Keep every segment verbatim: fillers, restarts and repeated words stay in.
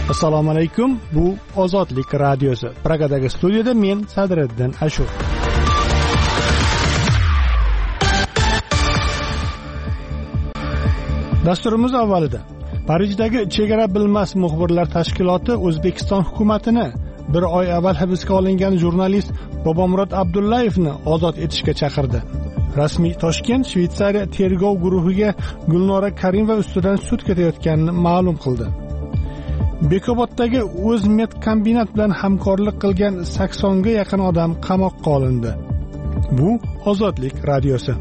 Assalomu alaykum. Bu Ozodlik radiosi. Pragadagi studiyada men Sadriddin Ashur. Dasturimiz avvalida Parijdagi chegara bilmas muxbirlar tashkiloti O'zbekiston hukumatini bir oy avval hibsga olingan jurnalist Bobomurod Abdullayevni ozod etishga chaqirdi. Rasmiy Toshkent Shveysariya tergov guruhiga Gulnora Karimova ustidan sud ketayotganini ma'lum qildi. Bekoboddagi O'zmet kombinat bilan hamkorlik qilgan saksonga yaqin odam qamoqqa olindi. Bu Ozodlik radiosi.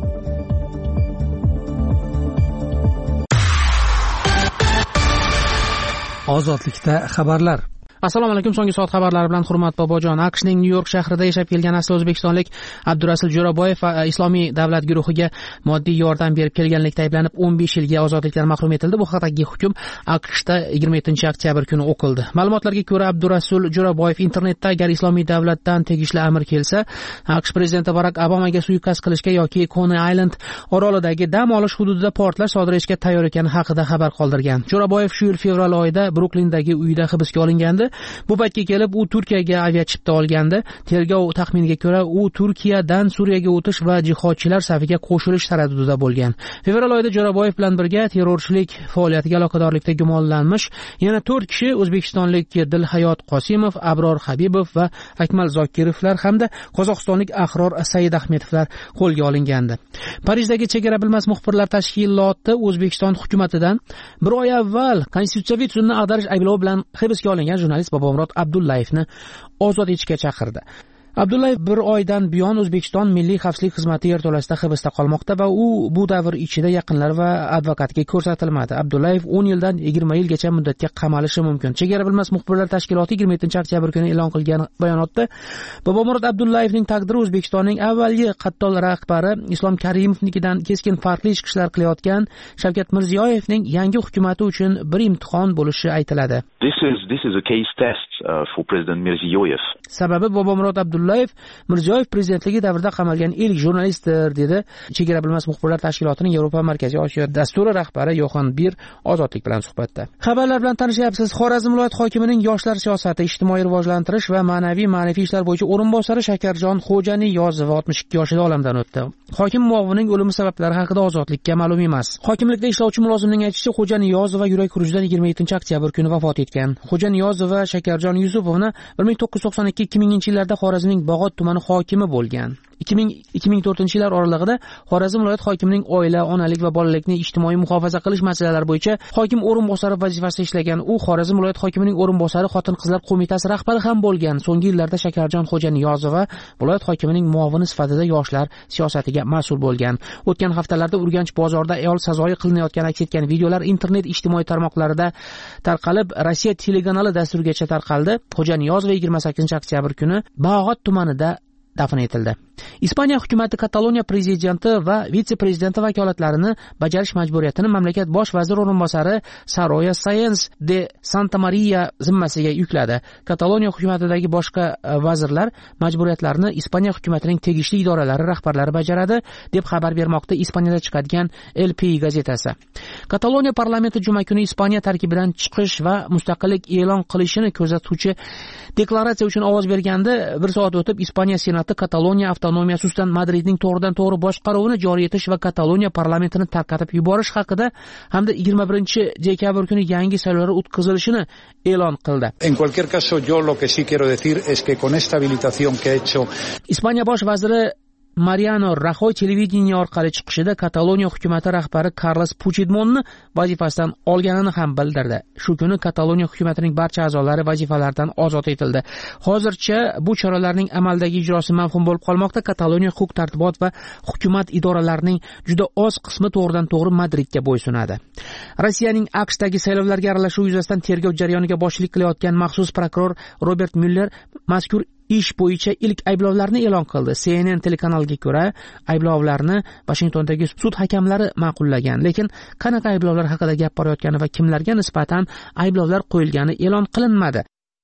Ozodlikda xabarlar. Assalomu alaykum. So'nggi soat xabarlari bilan Hurmat Bobojon. AQShning Nyu-York shahrida yashab kelgan asli o'zbekistonlik Abdurasul Jo'raboyev Islomiy davlat guruhiga moddiy yordam berib kelganlikda ayblanib o'n besh yilga ozodlikdan mahrum etildi. Bu haqdagi hukm AQShda yigirma yettinchi oktyabr kuni o'qildi. Ma'lumotlarga ko'ra, Abdurasul Jo'raboyev internetda agar Islomiy davlatdan tegishli amr kelsa, AQSh prezidenti Barak Obamaga suiqasd qilishga yoki Coney Island orolidagi dam olish hududida portlash sodir etishga tayyor ekani haqida xabar qoldirgan. Jo'raboyev shu yil fevral oyida Bruklindagi uyida hibsga olingandi. Bu paytga kelib u Turkiyaga aviachipta olgandi. Tergov taxminiga ko'ra, u Turkiyadan Suriyaga o'tish va jihodchilar safiga qo'shilish taraddudida bo'lgan. Fevral oyida Jo'raboyev bilan birga terrorchilik faoliyatiga aloqadorlikda gumonlanmish yana to'rt kishi o'zbekistonlik Dilhayot Qosimov, Abror Habibov va Akmal Zokirovlar hamda qozog'istonlik Ahror Saidahmedovlar qo'lga olingandi. Parijdagi chegara bilmas muxbirlar tashkiloti O'zbekiston hukumatidan bir oy avval konstitutsiyaviy tuzumni ag'darish ayblovi bilan hibsga olingan jurnalist Bobomurod Abdullayevni ozod etishga chaqirdi. Abdullayev bir oydan buyon O'zbekiston Milliy xavfsizlik xizmati yerto'lasida hibsda qolmoqda va u bu davr ichida yaqinlar va advokatga ko'rsatilmadi. Abdullayev o'n yildan yigirma yilgacha muddatga qamalishi mumkin. Chegara bilmas muxbirlar tashkiloti yigirma yettinchi oktyabr kuni e'lon qilgan bayonotda Bobomurod Abdullayevning taqdiri O'zbekistonning avvalgi qattol rahbari Islom Karimovnikidan keskin farqli chiqishlar qilayotgan Shavkat Mirziyoyevning yangi hukumati uchun bir imtihon bo'lishi aytiladi. This is this is a case test uh, for President Mirziyoyev. Sababi Bobomurod Abdullayev Mirziyoyev prezidentligi davrida qamalgan ilk jurnalistdir, dedi Chegara bilmas muxbirlar tashkilotining Yevropa Markaziy Osiyo dasturi rahbari Yoxan Bir Ozodlik bilan suhbatda. Xabarlar bilan tanishyapsiz. Xorazm viloyat hokimining yoshlar siyosati, ijtimoiy rivojlantirish va ma'naviy ma'rifiy ishlar bo'yicha o'rinbosari Shakarjon Xo'janiyozova oltmish ikki yoshida olamdan o'tdi. Hokim muovinining o'limi sabablari haqida Ozodlikka ma'lum emas. Hokimlikda ishlovchi mulozimning aytishicha, Xo'janiyozova yurak xurujidan yigirma yettinchi oktyabr kuni vafot etgan. Xo'janiyozova Shakarjon Yusupovni bir ming to'qqiz yuz to'qson ikki ikki minginchi yillarda Xorazmning Bog'ot tumani hokimi bo'lgan. ikki ming ikki ming to'rtinchi yillar oralig'ida Xorazm viloyat hokimining oila, onalik va bolalikni ijtimoiy muhofaza qilish masalalari bo'yicha hokim o'rinbosari vazifasida ishlagan. U Xorazm viloyat hokimining o'rinbosari Xotin-qizlar qo'mitasi rahbari ham bo'lgan. So'nggi yillarda Shakarjon Xo'janiyozova viloyat hokimining muovini sifatida yoshlar siyosatiga mas'ul bo'lgan. O'tgan haftalarda Urganch bozorida ayol sazoyi qilinayotgani aks etgan videolar internet ijtimoiy tarmoqlarida tarqalib, Rossiya telekanali dasturigacha tarqaldi. Xo'janiyozova yigirma sakkizinchi oktyabr kuni Bog'ot tumanida dafn etildi. Ispaniya hukumati Kataloniya prezidenti va vitse-prezidenti vakolatlarini bajarish majburiyatini mamlakat bosh vazir o'rinbosari Saroya Sáenz de Santamaría zimmasiga yukladi. Kataloniya hukumatidagi boshqa vazirlar majburiyatlarini Ispaniya hukumatining tegishli idoralari rahbarlari bajaradi, deb xabar bermoqda Ispaniyada chiqadigan El País gazetasi. Kataloniya parlamenti juma kuni Ispaniya tarkibidan chiqish va mustaqillik e'lon qilishini ko'zatuvchi deklaratsiya uchun ovoz berganda, bir soat o'tib Ispaniya senati Kataloniya avtonomiyasi ustidan Madridning to'g'ridan to'g'ri boshqaruvini joriy etish va Kataloniya parlamentini tarqatib yuborish haqida hamda yigirma birinchi dekabr kuni yangi saylovlar o'tkazilishini e'lon qildi. En cualquier caso, yo lo que sí quiero decir es que con esta habilitación que ha hecho Ispaniya bosh vaziri Mariano Rajoy televideniya orqali chiqishida Kataloniya hukumati rahbari Carles Puigdemonni vazifasidan olganini ham bildirdi. Shu kuni Kataloniya hukumatining barcha a'zolari vazifalaridan ozod etildi. Hozircha bu choralarning amaldagi ijrosi mavhum bo'lib qolmoqda. Kataloniya huquq-tartibot va hukumat idoralarining juda oz qismi to'g'ridan to'g'ri Madridga bo'ysunadi. Rossiyaning AQShdagi saylovlarga aralashuv yuzasidan tergov jarayoniga boshchilik qilayotgan maxsus prokuror Robert Mueller mazkur ish bo'yicha ilk ayblovlarni e'lon qildi. C N N telekanaliga ko'ra, ayblovlarni Washingtondagi sud hakamlari ma'qullagan, lekin qanaqa ayblovlar haqida gap borayotgani va kimlarga nisbatan ayblovlar qo'yilgani e'lon qilinmadi.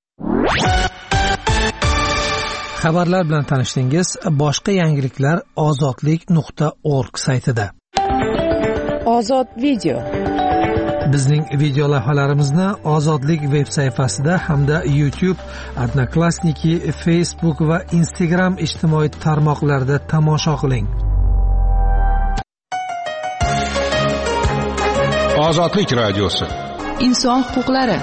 Xabarlar bilan tanishdingiz. Boshqa yangiliklar ozodlik nuqta org saytida. Ozod video. Bizning video lavhalarimizni Ozodlik veb sayfasida hamda YouTube, Odnoklassniki, Facebook va Instagram ijtimoiy tarmoqlarida tomosha qiling. Ozodlik radiosi. Inson huquqlari.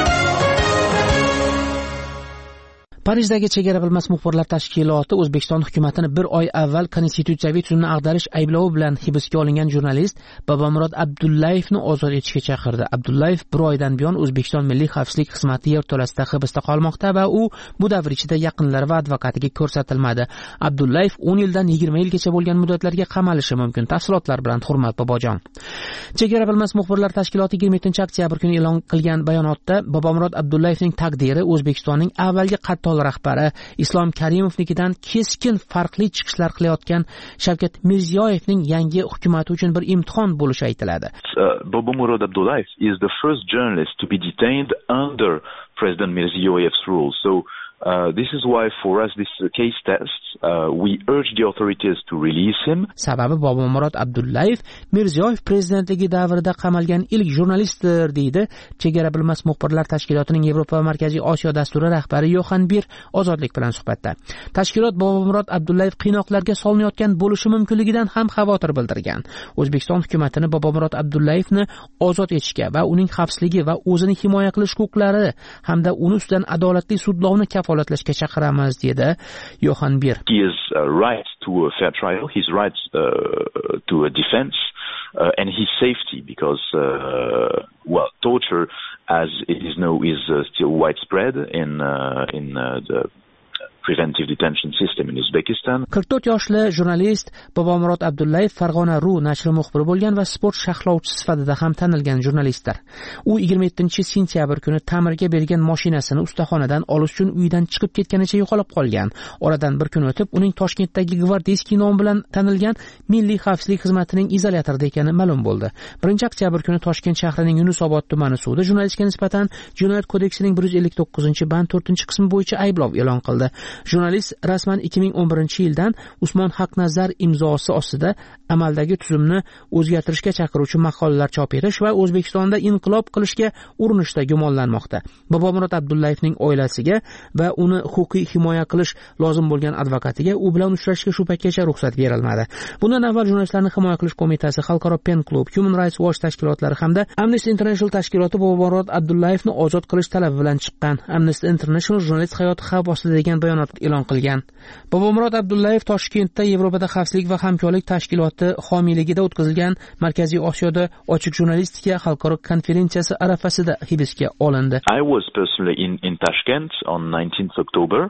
Parijdagi chegara bilmas muxbirlar tashkiloti O'zbekiston hukumatini bir oy avval konstitutsiyaviy tuzumni ag'darish ayblovi bilan hibsga olingan jurnalist Bobomurod Abdullayevni ozod etishga chaqirdi. Abdullayev bir oydan buyon O'zbekiston Milliy xavfsizlik xizmati yerto'lasida hibsda qolmoqda va u bu davr ichida yaqinlari va advokatiga ko'rsatilmadi. Abdullayev o'n yildan yigirma yilgacha bo'lgan muddatlarga qamalishi mumkin. Tafsilotlar bilan Hurmat Bobojon. Chegara bilmas muxbirlar tashkiloti yigirma yettinchi oktyabr kuni e'lon qilgan bayonotda Bobomurod Abdullayevning taqdiri O'zbekistonning avvalgi qattol rahbari Islom Karimovnikidan keskin farqli chiqishlar qilayotgan Shavkat Mirziyoyevning yangi hukumati uchun bir imtihon bo'lishi aytiladi. Uh, Bobomurod Abdullayev is the first journalist to be detained under President Mirziyoyev's rule. So Uh, this is why for us this uh, case test uh, we urge the authorities to release him. Sababi Bobomurod Abdullayev Mirziyoyev prezidentligi davrida qamalgan ilk jurnalistdir, deydi Chegara bilmas muxbirlar tashkilotining Yevropa va Markaziy Osiyo dasturi rahbari Yoxan Bir Ozodlik bilan suhbatda. Tashkilot Bobomurod Abdullayev qiynoqlarga solinayotgan bo'lishi mumkinligidan ham xavotir bildirgan. O'zbekiston hukumatini Bobomurod Abdullayevni ozod etishga va uning xavfsizligi va o'zini himoya qilish huquqlari hamda uni ustidan adolatli sudlovni kafolatlashga chaqiramiz, dedi Yoxan Bir. He is uh, right to a fair trial, his right uh, to a defense uh, and his safety, because uh, well, torture, as it is known, is uh, still widespread in uh, in uh, the preventive detention system in Uzbekistan. qirq to'rt yoshli jurnalist Bobomurod Abdullayev Farg'ona.ru nashri muxbiri bo'lgan va sport sharhlovchisi sifatida ham tanilgan jurnalistdir. U yigirma yettinchi sentyabr kuni ta'mirga bergan mashinasini ustaxonadan olish uchun uyidan chiqib ketganicha yo'qolib qolgan. Oradan bir kun o'tib uning Toshkentdagi Gvardeyskiy nomi bilan tanilgan Milliy xavfsizlik xizmatining izolyatorida ekani ma'lum bo'ldi. birinchi oktyabr kuni Toshkent shahrining Yunusobod tumani sudi jurnalistga nisbatan Jinoyat kodeksining bir yuz ellik to'qqizinchi band to'rtinchi qismi bo'yicha ayblov e'lon qildi. Jurnalist rasman ikki ming o'n birinchi yildan Usmon Haqnazar imzosi ostida amaldagi tuzumni o'zgartirishga chaqiruvchi maqolalar chop etish va O'zbekistonda inqilob qilishga urinishda gumonlanmoqda. Bobomurod Abdullayevning oilasiga va uni huquqiy himoya qilish lozim bo'lgan advokatiga u bilan uchrashishga shu paytgacha ruxsat berilmadi. Bundan avval Jurnalistlarni himoya qilish qo'mitasi, Xalqaro Pen Club, Human Rights Watch tashkilotlari hamda Amnesty International tashkiloti Bobomurod Abdullayevni ozod qilish talabi bilan chiqqan. Amnesty International jurnalist hayoti xavf ostida degan bayonot e'lon qilgan. Bobomurod Abdullayev Toshkentda Yevropada xavfsizlik va hamkorlik tashkiloti homiyligida o'tkazilgan Markaziy Osiyoda ochiq jurnalistika xalqaro konferensiyasi arafasida hibsga olindi. I was personally in in Tashkent on nineteenth October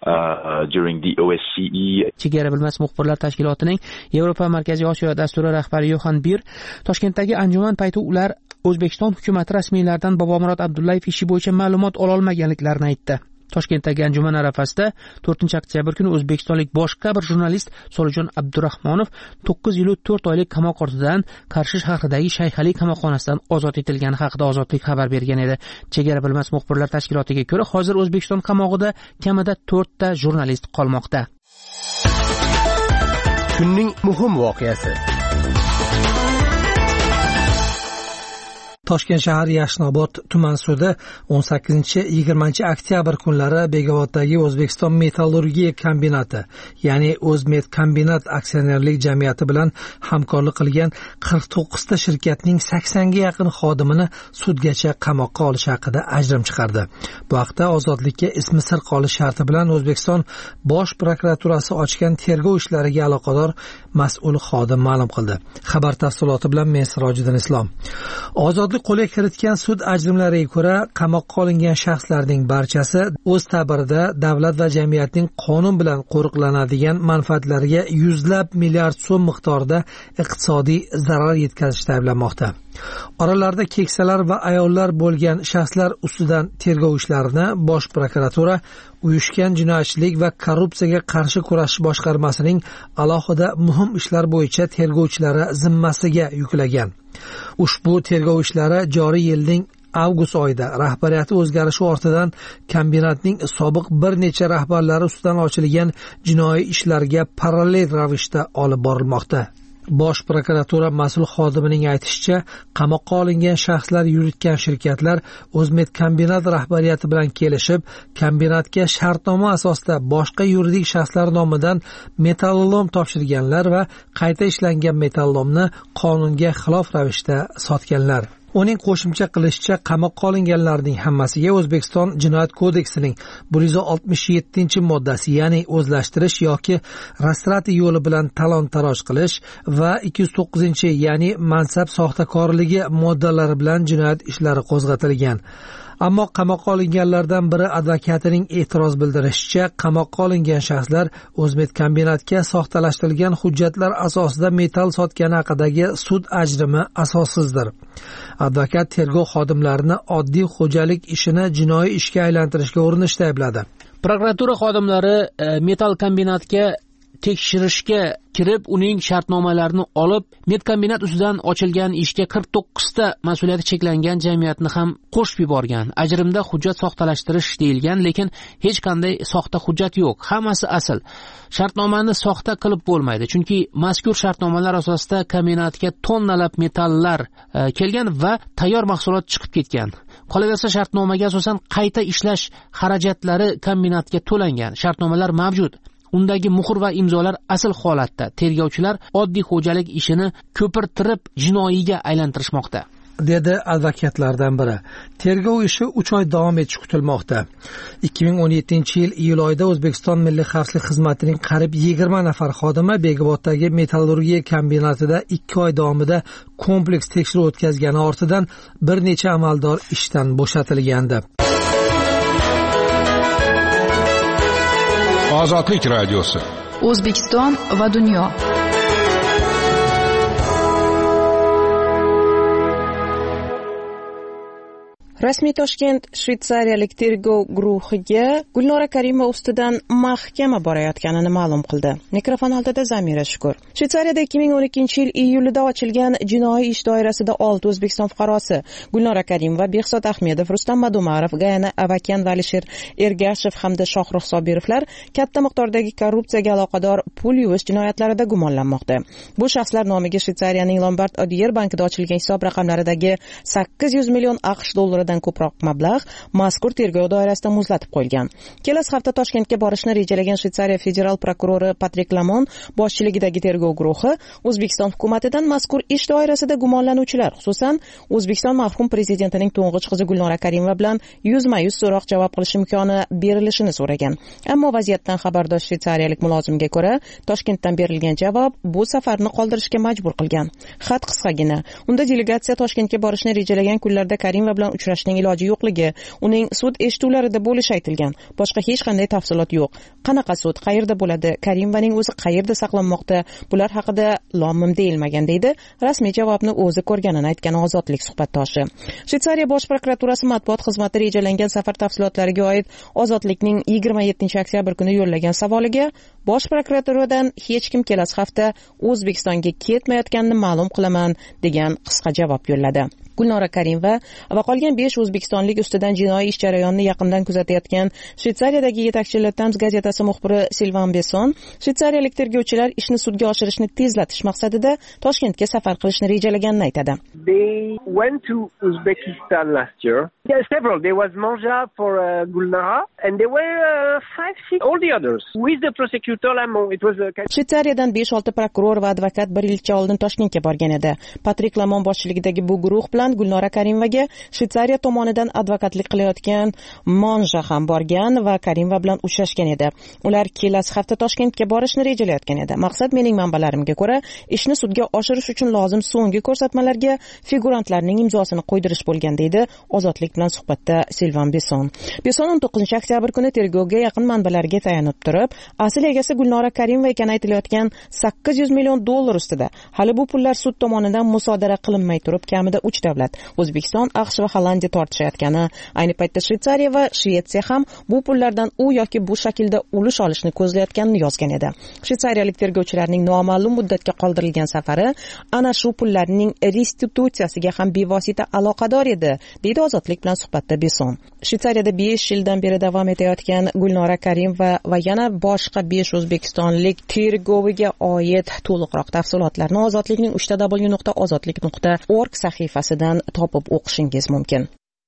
uh, during the O S C E. Chegara bilmas muxbirlar tashkilotining Yevropa va Markaziy Osiyo dasturi rahbari Yoxan Bir Toshkentdagi anjuman payti ular O'zbekiston hukumati rasmiylaridan Bobomurod Abdullayev ishi bo'yicha ma'lumot ola olmaganliklarini aytdi. Toshkentdagi anjuman arafasida to'rtinchi oktyabr kuni o'zbekistonlik boshqa bir jurnalist Solijon Abdurahmonov to'qqiz yil to'rt oylik qamoq ortidan Qarshi shahridagi Shayxali qamoqxonasidan ozod etilgani haqida Ozodlik xabar bergan edi. Chegara bilmas muxbirlar tashkilotiga ko'ra, hozir O'zbekiston qamoqida kamida to'rtta jurnalist qolmoqda. Kunning muhim voqeasi. Toshkent shahar Yashnobod tuman sudi o'n sakkizinchi yigirmanchi oktyabr kunlari Begovoddagi O'zbekiston metallurgiya kombinati, ya'ni O'zmet kombinat aksionerlik jamiyati bilan hamkorlik qilgan qirq to'qqizta shirkatning saksonga yaqin xodimini sudgacha qamoqqa olish haqida ajrim chiqardi. Bu haqda Ozodlikka ismi sir qolish sharti bilan O'zbekiston Bosh prokuraturasi ochgan tergov ishlariga aloqador mas'ul xodim ma'lum qildi. Xabar tafsiloti bilan men Sirojiddin Islom. Ozodlik qo'lga kiritgan sud ajrimlariga ko'ra, qamoqqa olingan shaxslarning barchasi o'z ta'birida davlat va jamiyatning qonun bilan qo'riqlanadigan manfaatlariga yuzlab milliard so'm miqdorida iqtisodiy zarar yetkazishda ayblanmoqda. Oralarida keksalar va ayollar bo'lgan shaxslar ustidan tergov ishlarini Bosh prokuratura uyushgan jinoyatchilik va korrupsiyaga qarshi kurashish boshqarmasining alohida muhim ishlar bo'yicha tergovchilari zimmasiga yuklagan. Ushbu tergov ishlari joriy yilning avgust oyida rahbariyati o'zgarishi ortidan kombinatning sobiq bir necha rahbarlari ustidan ochilgan jinoiy ishlarga parallel ravishda olib borilmoqda. Bosh prokuratura mas'ul xodimining aytishicha, qamoqqa olingan shaxslar yuritgan shirkatlar O'zmet kombinat rahbariyati bilan kelishib, kombinatga shartnoma asosida boshqa yuridik shaxslar nomidan metallolom topshirganlar va qayta ishlangan metallolomni qonunga xilof ravishda sotganlar. Uning qo'shimcha qilishicha, qamoqqa olinganlarning hammasiga O'zbekiston Jinoyat kodeksining bir yuz oltmish yettinchi moddasi, ya'ni o'zlashtirish yoki rastrati yo'li bilan talon-taroj qilish va ikki yuz to'qqizinchi, ya'ni mansab soxtakorligi moddalari bilan jinoyat ishlari qo'zg'atilgan. Ammo qamoqqa olinganlardan biri advokatining e'tiroz bildirishicha, qamoqqa olingan shaxslar O'zmet kombinatga soxtalashtirilgan hujjatlar asosida metall sotgani haqidagi sud ajrimi asossizdir. Advokat tergov xodimlarini oddiy xo'jalik ishini jinoiy ishga aylantirishga urinishda aybladi. Prokuratura xodimlari e, metall kombinatga tekshirishga kirib, uning shartnomalarini olib, metkombinat ustidan ochilgan ishga qirq to'qqiz ta mas'uliyati cheklangan jamiyatni ham qo'shib yuborgan. Ajrimda hujjat soxtalashtirish deyilgan, lekin hech qanday soxta hujjat yo'q. Hammasi asl. Shartnomani soxta qilib bo'lmaydi, chunki mazkur shartnomalar asosida kombinatga tonnalab metallar e, kelgan va tayyor mahsulot chiqib ketgan. Qolaversa, shartnomaga asosan qayta ishlash xarajatlari kombinatga to'langan. Shartnomalar mavjud. Undagi muhr va imzolar asl holatda. Tergovchilar oddiy xo'jalik ishini ko'pirtirib jinoiyga aylantirishmoqda, dedi advokatlardan biri. Tergov ishi uch oy davom etishi kutilmoqda. ikki ming o'n yettinchi yil iyul oyida O'zbekiston Milliy xavfsizlik xizmatining qariyb yigirma nafar xodimi Begoboddagi metallurgiya kombinatida ikki oy davomida kompleks tekshiruv o'tkazgani ortidan bir necha amaldor ishdan bo'shatilgandi. Ozodlik radiosi. O'zbekiston va dunyo. Rasmiy Toshkent shvetsariyalik tergov guruhiga Gulnora Karimova ustidan mahkama borayotganini ma'lum qildi. Mikrofon oldida Zamira Shukur. Shvetsariyada ikki ming o'n ikkinchi yil iyulida ochilgan jinoiy ish doirasida olti O'zbekiston fuqarosi Gulnora Karimova, Behzod Ahmedov, Rustam Madumarov, Gayana Avakan va Alisher Ergashev hamda Shohrux Sobirovlar katta miqdordagi korrupsiyaga aloqador pul yuvish jinoyatlarida gumonlanmoqda. Bu shaxslar nomiga Shvetsariyaning Lombard Odier bankida ochilgan hisob raqamlaridagi sakkiz yuz million AQSh dollaridan ko'proq mablag' mazkur tergov doirasida muzlatib qo'yilgan. Kelasi hafta Toshkentga borishni rejalagan Shvetsariya federal prokurori Patrik Lamon boshchiligidagi tergov guruhi O'zbekiston hukumatidan mazkur ish doirasida gumonlanuvchilar, xususan O'zbekiston marhum prezidentining to'ng'ich qizi Gulnora Karimova bilan yuzma-yuz so'roq javob qilish imkoni berilishini so'ragan. Ammo vaziyatdan xabardor shvetsariyalik mulozimga ko'ra, Toshkentdan berilgan javob bu safarni qoldirishga majbur qilgan. Xat qisqagina. Unda delegatsiya Toshkentga borishni rejalagan kunlarda Karimova bilan uchrashning iloji yo'qligi, uning sud eshituvlarida bo'lishi aytilgan. Boshqa hech qanday tafsilot yo'q. Qanaqa sud, qayerda bo'ladi, Karimovaning o'zi qayerda saqlanmoqda, bular haqida lom-mim deyilmagan deydi rasmiy javobni o'zi ko'rganini aytgan ozodlik suhbatdoshi. Shvetsariya bosh prokuraturasi matbuot xizmati rejalangan safar tafsilotlariga oid ozodlikning yigirma yettinchi oktyabr kuni yo'llagan savoliga bosh prokuraturadan hech kim kelasi hafta O'zbekistonga ketmayotganini ma'lum qilaman degan qisqa javob yo'lladi. Gulnora Karimova va qolgan besh o'zbekistonlik ustidan jinoiy ish jarayonini yaqindan kuzatayotgan Shvetsariyadagi yetakchi Le Temps gazetasi muxbiri Sylvain Besson, shvetsariyalik tergovchilar ishni sudga oshirishni tezlatish maqsadida Toshkentga safar qilishni rejalaganini aytadi. They went to Uzbekistan last year. There were several. There was Manja for uh, Gulnara and there were uh, five, six, all the others. With the prosecutor Lamont. It was a... Shvetsariyadan besh olti prokuror va advokat bir yilcha oldin Toshkentga borgan edi. Patrik Lamont boshchiligidagi bu guruh bilan Gulnora Karimovaga Shvetsariya tomonidan advokatlik qilayotgan Monja ham borgan va Karimova bilan uchrashgan edi. Ular kelasi hafta Toshkentga borishni rejalayotgan edi. Maqsad, mening manbalarimga ko'ra, ishni sudga oshirish uchun lozim so'nggi ko'rsatmalarga figurantlarning imzosini qo'ydirish bo'lgan deydi Ozodlik bilan suhbatda Sylvain Besson. Besson o'n to'qqizinchi oktyabr kuni tergovga yaqin manbalarga tayanib turib, asl egasi Gulnora Karimova ekani aytilayotgan sakkiz yuz million dollar ustida hali bu pullar sud tomonidan musodara qilinmay turib kamida uch davlat O'zbekiston, AQSh va Hollandiya tenge tortishayotgani, ayni paytda Shveysariya va Shvetsiya ham bu pullardan u yoki bu shaklda ulush olishni ko'zlayotganini yozgan edi. Shveysariyalik tergovchilarning noma'lum muddatga qoldirilgan safari ana shu pullarning restitutsiyasiga ham bevosita aloqador edi, deydi Ozodlik bilan suhbatda Beson. Shveysariyada besh yildan beri davom etayotgan Gulnora Karimova va yana boshqa besh o'zbekistonlik tergoviga oid to'liqroq tafsilotlarni Ozodlikning uch w nuqta ozodlik nuqta org sahifasidan topib o'qishingiz mumkin.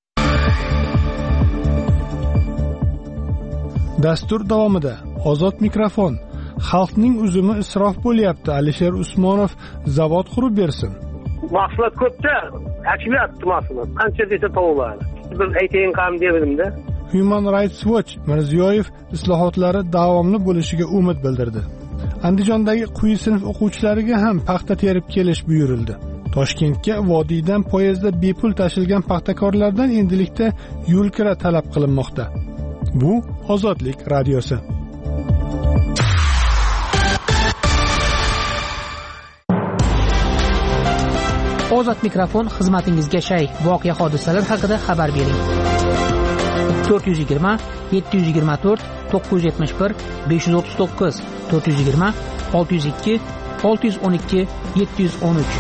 Dastur davomida Ozod mikrofon. Xalqning uzumi isrof bo'lyapti. Alisher Usmonov zavod qurib bersin. Mahsulot ko'pda, aktiviyat mahsulot. Qancha desa to'g'ri. Biz aytayin ham dedim-da. Human Rights Watch Mirziyoyev islohotlari davomli bo'lishiga umid bildirdi. Andijondagi quyi sinf o'quvchilariga ham paxta terib kelish buyurildi. Toshkentga vodiydan poyezdda bepul tashilgan paxtakorlardan endilikda yo'l kira talab qilinmoqda. Bu Ozodlik radiosi. Ozod mikrofon xizmatingizga shay. Voqea hodisalar haqida xabar bering. to'rt yuz yigirma yetti yuz yigirma to'rt to'qqiz yuz yetmish bir besh yuz o'ttiz to'qqiz to'rt yuz yigirma olti yuz ikki olti yuz o'n ikki yetti yuz o'n uch.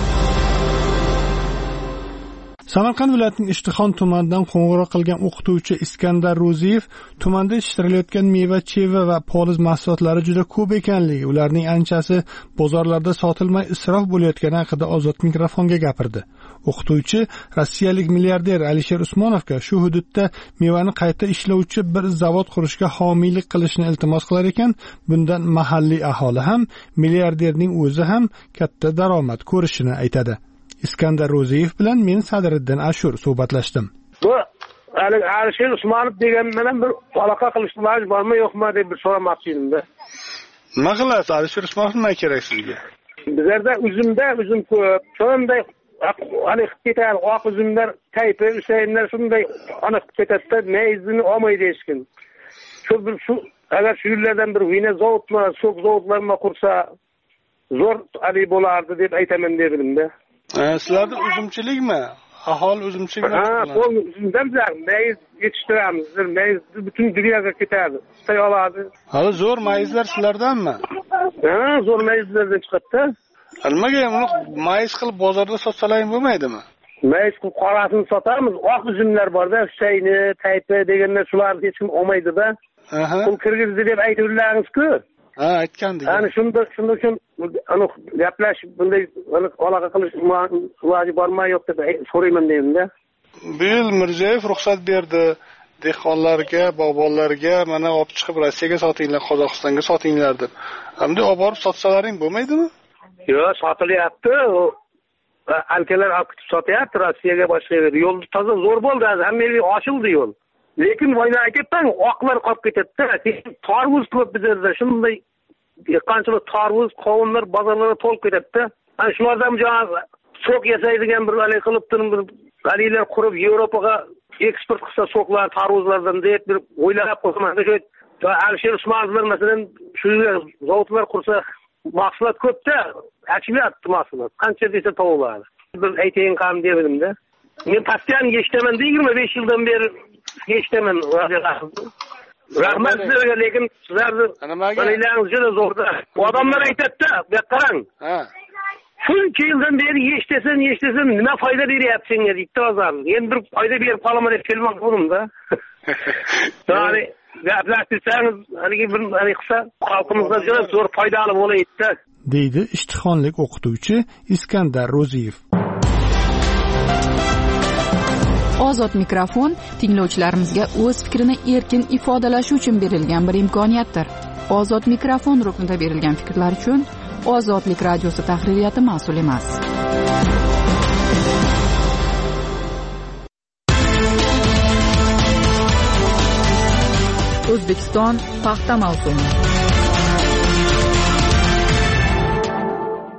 Samarqand viloyatining Ishtixon tumanidan qo'ng'iroq qilgan o'qituvchi Iskandar Ro'ziyev tumanda yetishtirilayotgan meva, cheva va poliz mahsulotlari juda ko'p ekanligi, ularning anchasi bozorlarda sotilmay isrof bo'layotgani haqida Ozod mikrofonga gapirdi. O'qituvchi rossiyalik milliarder Alisher Usmonovga shu hududda mevani qayta ishlovchi bir zavod qurishga homiylik qilishni iltimos qilar ekan, bundan mahalliy aholi ham, milliarderning o'zi ham katta daromad ko'rishini aytadi. Iskandar Ro'ziyev bilan men Sadriddin Ashur suhbatlashdim. Bu Alisher Usmonov degan bilan bir aloqa qilishlar bormi yo'qmi deb bir so'ramoqchi edim-da. Nima qilasiz? Alisher Usmonov nima kerak sizga? Bizlarda uzumda uzum ko'p. Shunday ana ketadi, oq uzumlar, taypi, usaynlar shunday ana ketadi, mayizini olmaydi hech kim. Shu bir shu agar shu yerlardan bir vina zavodmi, sok zavodlarni qursa zo'r ali bo'lardi deb aytaman dedim-da. Sizlarda uzumchilikmi? Aholi uzumchilik. Ha, bu uzumdan bizlar mayiz yetishtiramiz. Mayiz butun dunyoga ketadi. Istay oladi. Hali zo'r mayizlar sizlardanmi? Ha, zo'r mayizlardan chiqadi. Nimaga buni mayiz qilib bozorda sotsalar bo'lmaydimi? Mayiz qilib qorasini sotamiz. Oq uzumlar bor-da, Husayni, Taypi deganlar shularni hech kim olmaydi-da. Aha. Pul kirgizdi deb aytuvlarsiz-ku. Ha, aytgandik. Ana shunda shunda uchun ana gaplashib bunday aloqa qilish iloji bormi yo'q deb so'rayman dedim-da. Bu yil Mirziyoyev ruxsat berdi. Dehqonlarga, bog'bonlarga mana olib chiqib Rossiyaga sotinglar, Qozog'istonga sotinglar deb. Hamda olib borib sotsalaring bo'lmaydimi? Yo'q, sotilyapti. Alkalar olib ketib sotyapti Rossiyaga, boshqa yerga. Yo'l toza zo'r bo'ldi, hammaga ochildi yo'l. Lekin voyna aytibman, oqlar qolib ketadi. Tarvuz ko'p bizda. Shunday qanchalik tarvuz, qovunlar bozorlarga to'lib ketadi. Ana shulardan joy sok yasaydigan bir alay qilib turib bir g'alilar qurib Yevropaga eksport qilsa soklar, tarvuzlardan deb bir o'ylab qo'yman. Shu Alisher Usmonovlar masalan shu zavodlar qursa mahsulot ko'pda, aktiviyat mahsulot. Qancha desa to'g'ri. Bir aytayin ham dedim-da. Men pastian yeshitaman, yigirma besh yildan beri yeshitaman. Rahmat sizlarga, lekin sizlarni bilallaringiz juda zo'rda. Odamlar aytadi-da, bu qarang. Ha. Shuncha yildan beri yeshitasan, yeshitasan, nima foyda beryapti senga deydi hozir. Endi bir foyda berib qolaman deb kelmoq bo'ldim-da. Ya'ni gaplashsangiz, haligi bir hali qilsa, xalqimizga juda zo'r foydali bo'laydi-da. deydi ishtixonlik o'qituvchi Iskandar Ro'ziyev. Ozod mikrofon tinglovchilarimizga o'z fikrini erkin ifodalashi uchun berilgan bir imkoniyatdir. Ozod mikrofon ruknida berilgan fikrlar uchun Ozodlik radiosi tahririyati mas'ul emas. O'zbekiston paxta mavsumi.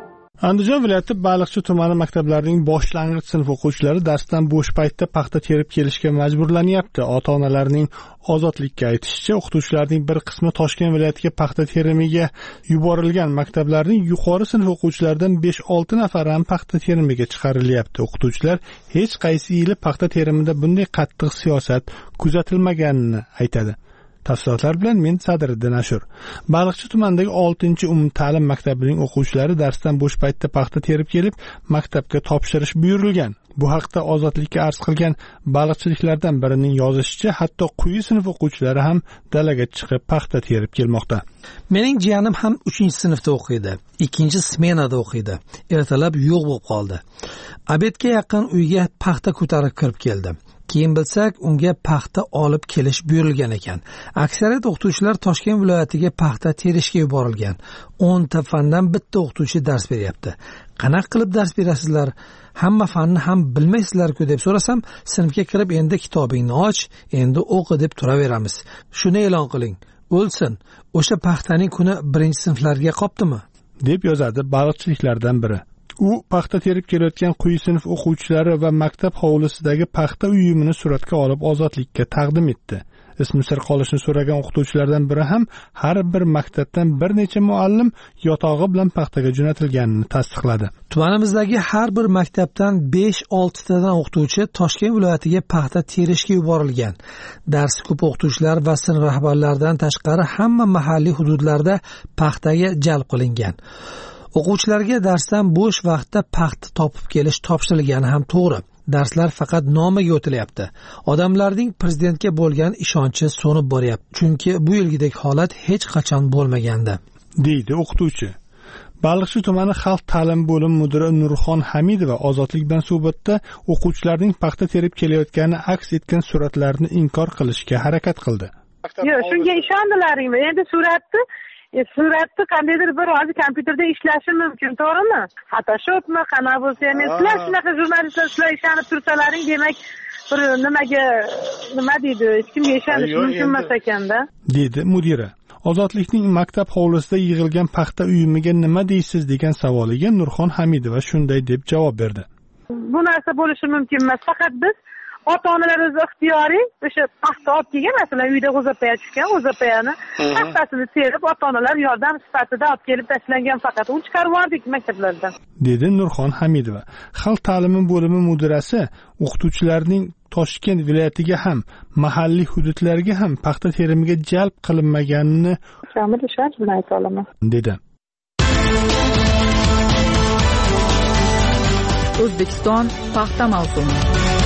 Andijon viloyati Baliqchi tumani maktablarining boshlang'ich sinf o'quvchilari darsdan bo'sh paytda paxta terib kelishga majburlanyapti. Ota-onalarning Ozodlikka aytishicha, o'qituvchilarning bir qismi Toshkent viloyatiga paxta terimiga yuborilgan. Maktablarning yuqori sinf o'quvchilaridan besh olti nafari ham paxta terimiga chiqarilyapti. O'qituvchilar hech qaysi yili paxta terimida bunday qattiq siyosat kuzatilmaganini aytadi. Tafsilotlar bilan men Sadriddin Ashur. Baliqchi tumanidagi oltinchi umumta'lim maktabining o'quvchilari darsdan bo'sh paytda paxta terib kelib, maktabga topshirish buyurilgan. Bu haqda Ozodlikka arz qilgan baliqchiliklardan birining yozishicha, hatto quyi sinf o'quvchilari ham dalaga chiqib paxta terib kelmoqda. Mening jiyanim ham uchinchi sinfda o'qiydi. ikkinchi smenada o'qiydi. Ertalab yo'q bo'lib qoldi. Abedga yaqin uyga paxta ko'tarib kirib keldi. Keyin bilsak, unga paxta olib kelish buyurilgan ekan. Aksariyat o'qituvchilar Toshkent viloyatiga paxta terishga yuborilgan. o'n ta fandan bitta o'qituvchi dars beryapti. Qanaqa qilib dars berasizlar? Hamma fanni ham bilmaysizlar-ku deb so'rasam, sinfga kirib endi kitobingni och, endi o'qi deb turaveramiz. Shuni e'lon qiling. O'lsin. O'sha paxtaning kuni birinchi sinflarga qopdimi? deb yozadi baliqchiliklardan biri. U paxta terib kelayotgan quyi sinf o'quvchilari va maktab hovlisidagi paxta uyumini suratga olib Ozodlikka taqdim etdi. Ismi sir qolishini so'ragan o'qituvchilardan biri ham har bir maktabdan bir necha muallim yotog'i bilan paxtaga jo'natilganini tasdiqladi. Tumanimizdagi har bir maktabdan besh olti tadan o'qituvchi Toshkent viloyatiga paxta terishga yuborilgan. Darsi ko'p o'qituvchilar va sinf rahbarlaridan tashqari hamma mahalliy hududlarda paxtaga jalb qilingan. O'quvchilarga darsdan bo'sh vaqtda paxta topib kelish topshirilgani ham to'g'ri. Darslar faqat nomiga o'tilyapti. Odamlarning prezidentga bo'lgan ishonchi so'nib boryapti. Chunki bu yilgidek holat hech qachon bo'lmagandi, deydi o'qituvchi. Baliqchi tumani xalq ta'lim bo'limi mudiri Nurxon Hamidova Ozodlik bilan suhbatda o'quvchilarning paxta terib kelayotgani aks etgan suratlarni inkor qilishga harakat qildi. Yo'q, shunga ishondilaringmi? Endi suratni E, suratni qandaydir bir hozir kompyuterda ishlashi mumkin, to'g'rimi? Photoshopmi, qanaqa bo'lsa ham, sizlar shunaqa jurnalistlar sizlar ishonib tursalaring, demak bir nimaga nima deydi, hech kimga ishonish mumkin emas ekanda, dedi mudira. Ozodlikning maktab hovlisida yig'ilgan paxta uyumiga nima deysiz degan savoliga Nurxon Hamidova shunday deb javob berdi. Bu narsa bo'lishi mumkin emas, faqat biz ota-onalar o'z ixtiyoriy o'sha paxta olib kelgan, masalan uyda g'o'zapaya tushgan, g'o'zapayani paxtasini terib ota-onalar yordam sifatida olib kelib tashlangan, faqat uni chiqarib yubordik maktablardan, dedi Nurxon Hamidova. Xalq ta'limi bo'limi mudirasi o'qituvchilarning Toshkent viloyatiga ham mahalliy hududlarga ham paxta terimiga jalb qilinmaganini kamida ishonch bilan ayta olaman, dedi. O'zbekiston paxta mavsumi.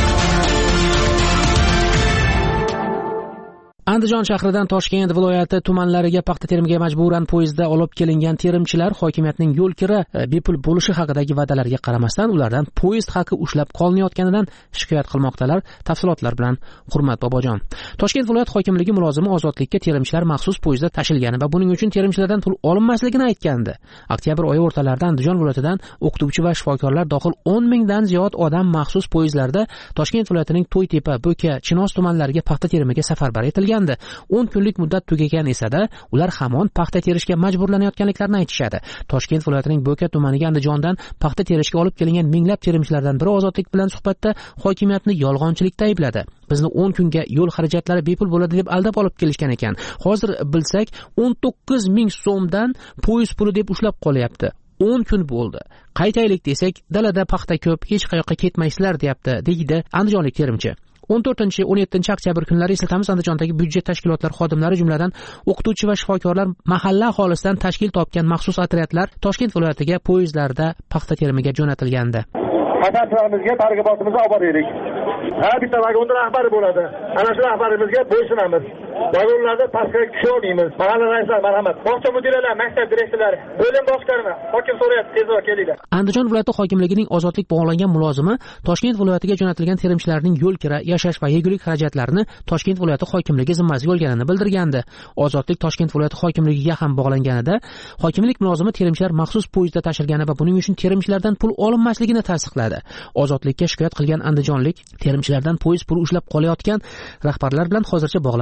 Andijon shahridan Toshkent viloyati tumanlariga paxta terimiga majburan poyezdda olib kelingan terimchilar hokimiyatning yo'l kira bepul bo'lishi haqidagi va'dalariga qaramasdan ulardan poyezd haqi ushlab qolinayotganidan shikoyat qilmoqdalar. Tafsilotlar bilan Hurmat Bobojon. Toshkent viloyat hokimligi mulozimi Ozodlikka terimchilar maxsus poyezdda tashilgani va buning uchun terimchilardan pul olinmasligini aytgandi. Oktyabr oyi o'rtalarida Andijon viloyatidan o'qituvchi va shifokorlar dohil o'n mingdan ziyod odam maxsus poyezdlarda Toshkent viloyatining To'ytepa, Bo'ka, Chinoz tumanlariga paxta terimiga safarbar etilgan. o'n kunlik muddat tugagan esa-da, ular hamon paxta terishga majburlanayotganliklarini aytishadi. Toshkent viloyatining Bo'ka tumaniga Andijondan paxta terishga olib kelingan minglab terimchilardan biri Ozodlik bilan suhbatda hokimiyatni yolg'onchilikda aybladi. Bizni o'n kunga yo'l xarajatlari bepul bo'ladi deb aldab olib kelishgan ekan. Hozir bilsak, o'n to'qqiz ming so'mdan poyezd puli deb ushlab qolyapti. o'n kun bo'ldi. Qaytaylik desak, dalada paxta ko'p, hech qayoqqa ketmaysizlar deyapti, deydi andijonlik terimchi. o'n to'rtinchi o'n yettinchi oktyabr kunlari eslatamiz, Andijondagi byudjet tashkilotlari xodimlari jumladan o'qituvchi va shifokorlar mahalla aholisidan tashkil topgan maxsus otryadlar Toshkent viloyatiga poyezdlarda paxta terimiga jo'natilgandi. Vatanimizga targ'ibotimizni olib boraylik. Har bitta vagonda rahbari bo'ladi. Ana shu rahbarimizga bo'ysunamiz. Vagonlarda pastga tusha olmaymiz. Mahalla raislar marhamat. Bog'cha mudiralari, maktab direktorlari, bo'lim boshqarma, hokim so'rayapti, tezroq kelinglar. Andijon viloyati hokimligining Ozodlik bog'langan mulozimi Toshkent viloyatiga jo'natilgan terimchilarning yo'l kira, yashash va yegulik xarajatlarini Toshkent viloyati hokimligi zimmasiga olganini bildirgandi. Ozodlik Toshkent viloyati hokimligiga ham bog'langanida hokimlik mulozimi terimchilar maxsus poyezdda tashilgani va buning uchun terimchilardan pul olinmasligini tasdiqladi. Ozodlikka shikoyat qilgan andijonlik terimchilardan poyezd puli ushlab qolayotgan rahbarlar bilan hozircha bog'lanishning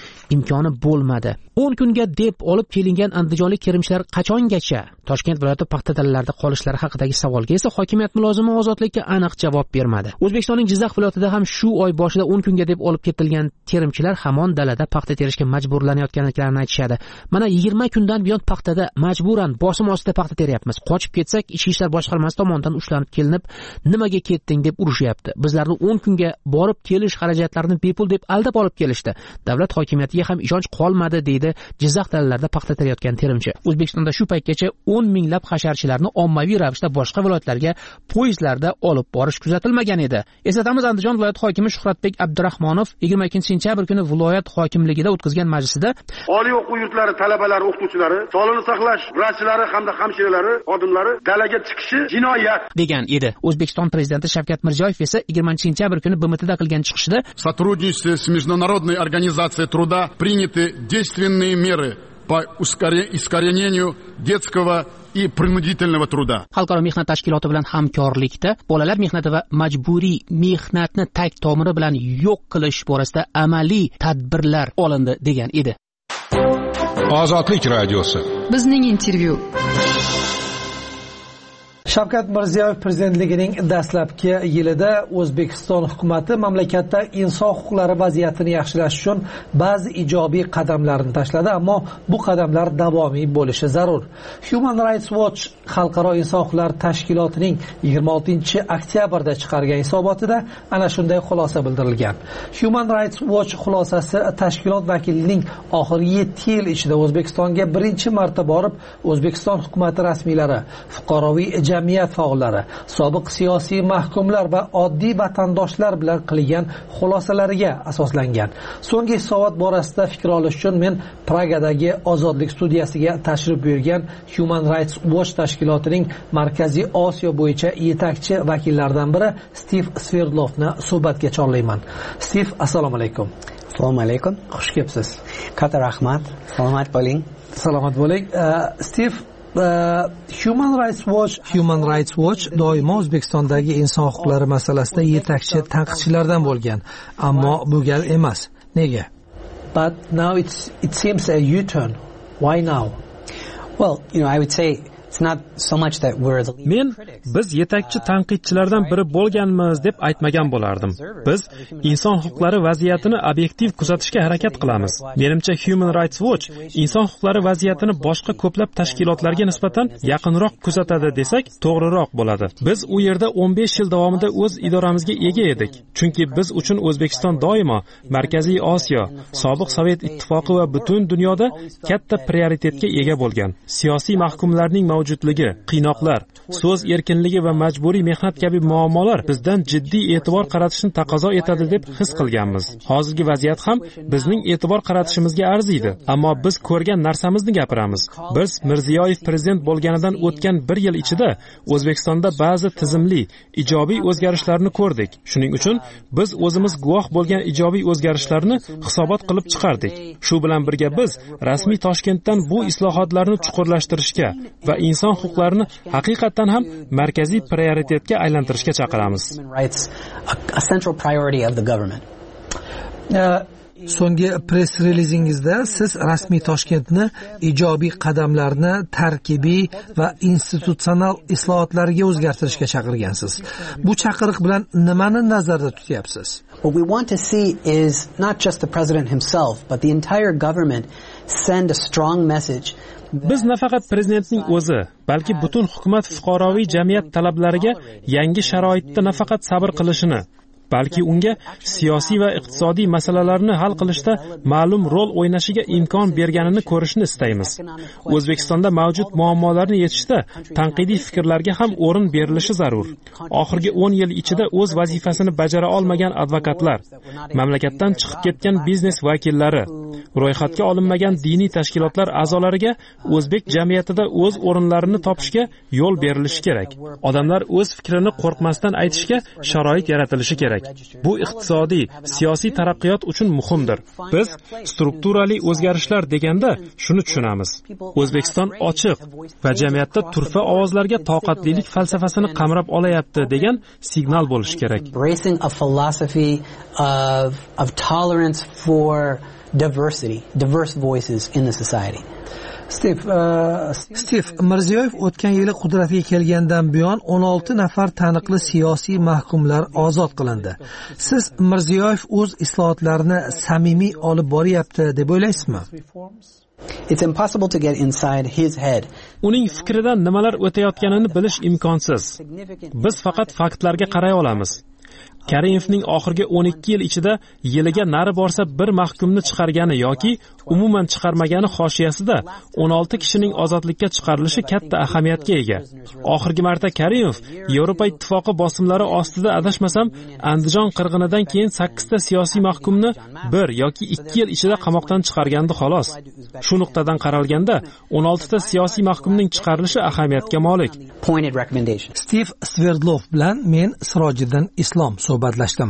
imkoni bo'lmadi. o'n kunga deb olib kelingan andijonlik kerimchilar qachongacha Toshkent viloyati paxta dalalarida qolishlari haqidagi savolga esa hokimiyat mulozimi Ozodlikka aniq javob bermadi. O'zbekistonning Jizzax viloyatida ham shu oy boshida o'n kunga deb olib ketilgan terimchilar hamon dalada paxta terishga majburlanayotganliklarini aytishadi. Mana yigirma kundan buyon paxtada majburan bosim ostida paxta teryapmiz. Qochib ketsak, Ichki ishlar boshqarmasi tomonidan ushlanib kelinib, nimaga ketding deb urushyapti. Bizlarni o'n kunga borib kelish xarajatlarini bepul deb aldab olib kelishdi. Davlat hokimiyatiga ham ishonch qolmadi deydi Jizzax dalalarida paxta terayotgan terimchi. O'zbekistonda shu paytgacha o'n minglab hasharchilarni ommaviy ravishda boshqa viloyatlarga poyezdlarda olib borish kuzatilmagan edi. Eslatamiz, Andijon viloyati hokimi Shuhratbek Abdurahmonov yigirma ikkinchi sentyabr kuni viloyat hokimligida o'tkazgan majlisida oliy o'quv yurtlari talabalari, o'qituvchilari, sog'liqni saqlash vrachlari hamda hamshiralari xodimlari dalaga chiqishi jinoyat degan edi. O'zbekiston prezidenti Shavkat Mirziyoyev esa yigirmanchi sentyabr kuni B M Tda qilgan chiqishida в сотрудничестве с Международной организацией труда приняты действенные меры по искоренению детского и принудительного труда. Xalqaro mehnat tashkiloti bilan hamkorlikda bolalar mehnati va majburiy mehnatni tag tomiri bilan yo'q qilish borasida amaliy tadbirlar olindi degan edi. Ozodlik radiosi. Bizning intervyu. Shavkat Mirziyoyev prezidentligining dastlabki yilida O'zbekiston hukumatı mamlakatda inson huquqlari vaziyatini yaxshilash uchun ba'zi ijobiy qadamlarni tashladi, ammo bu qadamlar davomiy bo'lishi zarur. Human Rights Watch xalqaro inson huquqlari tashkilotining yigirma oltinchi oktyabrda chiqargan hisobotida ana shunday xulosa bildirilgan. Human Rights Watch xulosasi tashkilot vakilining oxirgi yetti yil ichida O'zbekistonga birinchi marta borib, O'zbekiston hukumatı rasmiylari, fuqaroviy jamiyat faollari, sobiq siyosiy mahkumlar va oddiy vatandoshlar bilan qilgan xulosalariga asoslangan. So'nggi hisobot borasida fikr olish uchun men Pragadagi Ozodlik studiyasiga tashrif buyurgan Human Rights Watch tashkilotining Markaziy Osiyo bo'yicha yetakchi vakillaridan biri Stiv Sverdlovni suhbatga chorlayman. Stiv, assalomu alaykum. Assalomu alaykum. Xush kelibsiz. Katta rahmat. Salomat bo'ling. Salomat bo'ling. Stiv, Uh, Human Rights Watch Human Rights Watch doimo O'zbekistondagi inson huquqlari masalasida yetakchi tanqidchilardan bo'lgan, ammo bu gal emas. Nega? But now it's it seems a U-turn. Why now? Well, you know, I would say it's not so much that we're the leading Men biz yetakchi tanqidchilardan biri bo'lganmiz deb aytmagan bo'lardim. Biz inson huquqlari vaziyatini obyektiv kuzatishga harakat qilamiz. Menimcha Human Rights Watch inson huquqlari vaziyatini boshqa ko'plab tashkilotlarga nisbatan yaqinroq kuzatadi desak, to'g'riroq bo'ladi. Biz u yerda o'n besh yil davomida o'z idoramizga ega edik. Chunki biz uchun O'zbekiston doimo Markaziy Osiyo, sobiq Sovet ittifoqi va butun dunyoda katta prioritetga ega bo'lgan. Siyosiy mahkumlarning mavjudligi, qiynoqlar, so'z erkinligi va majburiy mehnat kabi muammolar bizdan jiddiy e'tibor qaratishni taqozo etadi deb his qilganmiz. Hozirgi vaziyat ham bizning e'tibor qaratishimizga arziydi, ammo biz ko'rgan narsamizni gapiramiz. Biz Mirziyoyev prezident bo'lganidan o'tgan bir yil ichida O'zbekistonda ba'zi tizimli, ijobiy o'zgarishlarni ko'rdik. Shuning uchun biz o'zimiz guvoh bo'lgan ijobiy o'zgarishlarni hisobot qilib chiqardik. Shu bilan birga biz rasmiy Toshkentdan bu islohotlarni chuqurlashtirishga va inson huquqlarini haqiqatan ham markaziy prioritetga aylantirishga chaqiramiz. So'nggi press relizingizda siz rasmiy Toshkentni ijobiy qadamlarni tarkibiy va institutsional islohotlarga o'zgartirishga chaqirgansiz. Bu chaqiriq bilan nimani nazarda tutyapsiz? What we want to see is not just the president himself, but the entire government send a strong message. Biz nafaqat prezidentning o'zi, balki butun hukumat fuqaroviy jamiyat talablariga yangi sharoitda nafaqat sabr qilishini, balki unga siyosiy va iqtisodiy masalalarni hal qilishda ma'lum rol o'ynashiga imkon berganini ko'rishni istaymiz. O'zbekistonda mavjud muammolarni yechishda tanqidiy fikrlarga ham o'rin berilishi zarur. Oxirgi o'n yil ichida o'z vazifasini bajara olmagan advokatlar, mamlakatdan chiqib ketgan biznes vakillari, ro'yxatga olinmagan diniy tashkilotlar a'zolariga o'zbek jamiyatida o'z o'rinlarini topishga yo'l berilishi kerak. Odamlar o'z fikrini qo'rqmasdan aytishga sharoit yaratilishi kerak. Bu iqtisodiy, siyosiy taraqqiyot uchun muhimdir. Biz strukturali o'zgarishlar deganda shuni tushunamiz. O'zbekiston ochiq va jamiyatda turfa ovozlarga toqatlilik falsafasini qamrab olayapti degan signal bo'lishi kerak. Embracing a philosophy of of tolerance for diversity, diverse voices in the society. Steve, uh, Steve Mirziyoyev o'tgan yili qudratga kelgandan buyon o'n olti nafar taniqli siyosiy mahkumlar ozod qilindi. Siz Mirziyoyev o'z islohotlarini samimiy olib boryapti deb o'ylaysizmi? It's impossible to get inside his head. Uning fikridan nimalar o'tayotganini bilish imkonsiz. Biz faqat faktlarga qaray olamiz. Karimovning oxirgi o'n ikki yil ichida yiliga nari borsa bir mahkumni chiqargani yoki umuman chiqarmagani hoshiyasida o'n olti kishining ozodlikka chiqarilishi katta ahamiyatga ega. Oxirgi marta Karimov Yevropa ittifoqi bosimlari ostida adashmasam Andijon qirg'inidan keyin sakkiz ta siyosiy mahkumni bir yoki ikki yil ichida qamoqdan chiqargandi xolos. Shu nuqtadan qaralganda o'n olti ta siyosiy mahkumning chiqarilishi ahamiyatga molik. Steve Sverdlov bilan men Sirojiddin Islom suhbatlashdim.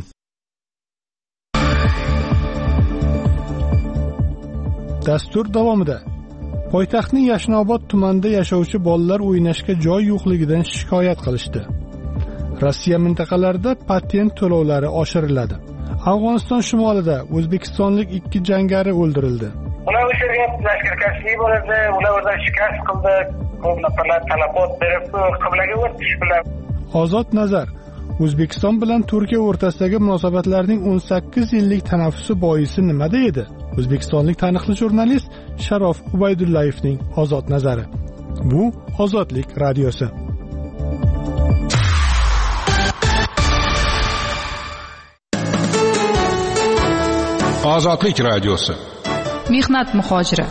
Dastur davomida poytaxtning Yashnobod tumanida yashovchi bolalar o'ynashga joy yo'qligidan shikoyat qilishdi. Rossiya mintaqalarida patent to'lovlari oshiriladi. Afg'oniston shimolida o'zbekistonlik ikki jangari o'ldirildi. Ular o'sha yerga lashkarkashlik bo'ladi, ular o'zlari shikast qildi, ko'plar talabot berib qiblaga o'tish bilan. Ozod Nazar O'zbekiston bilan Turkiya o'rtasidagi munosabatlarning o'n sakkiz yillik tanaffusi boisi nimada edi? O'zbekistonlik taniqli jurnalist Sharof Ubaydullayevning ozod nazari. Bu Ozodlik radiosi. Ozodlik radiosi. Mehnat muhojiri.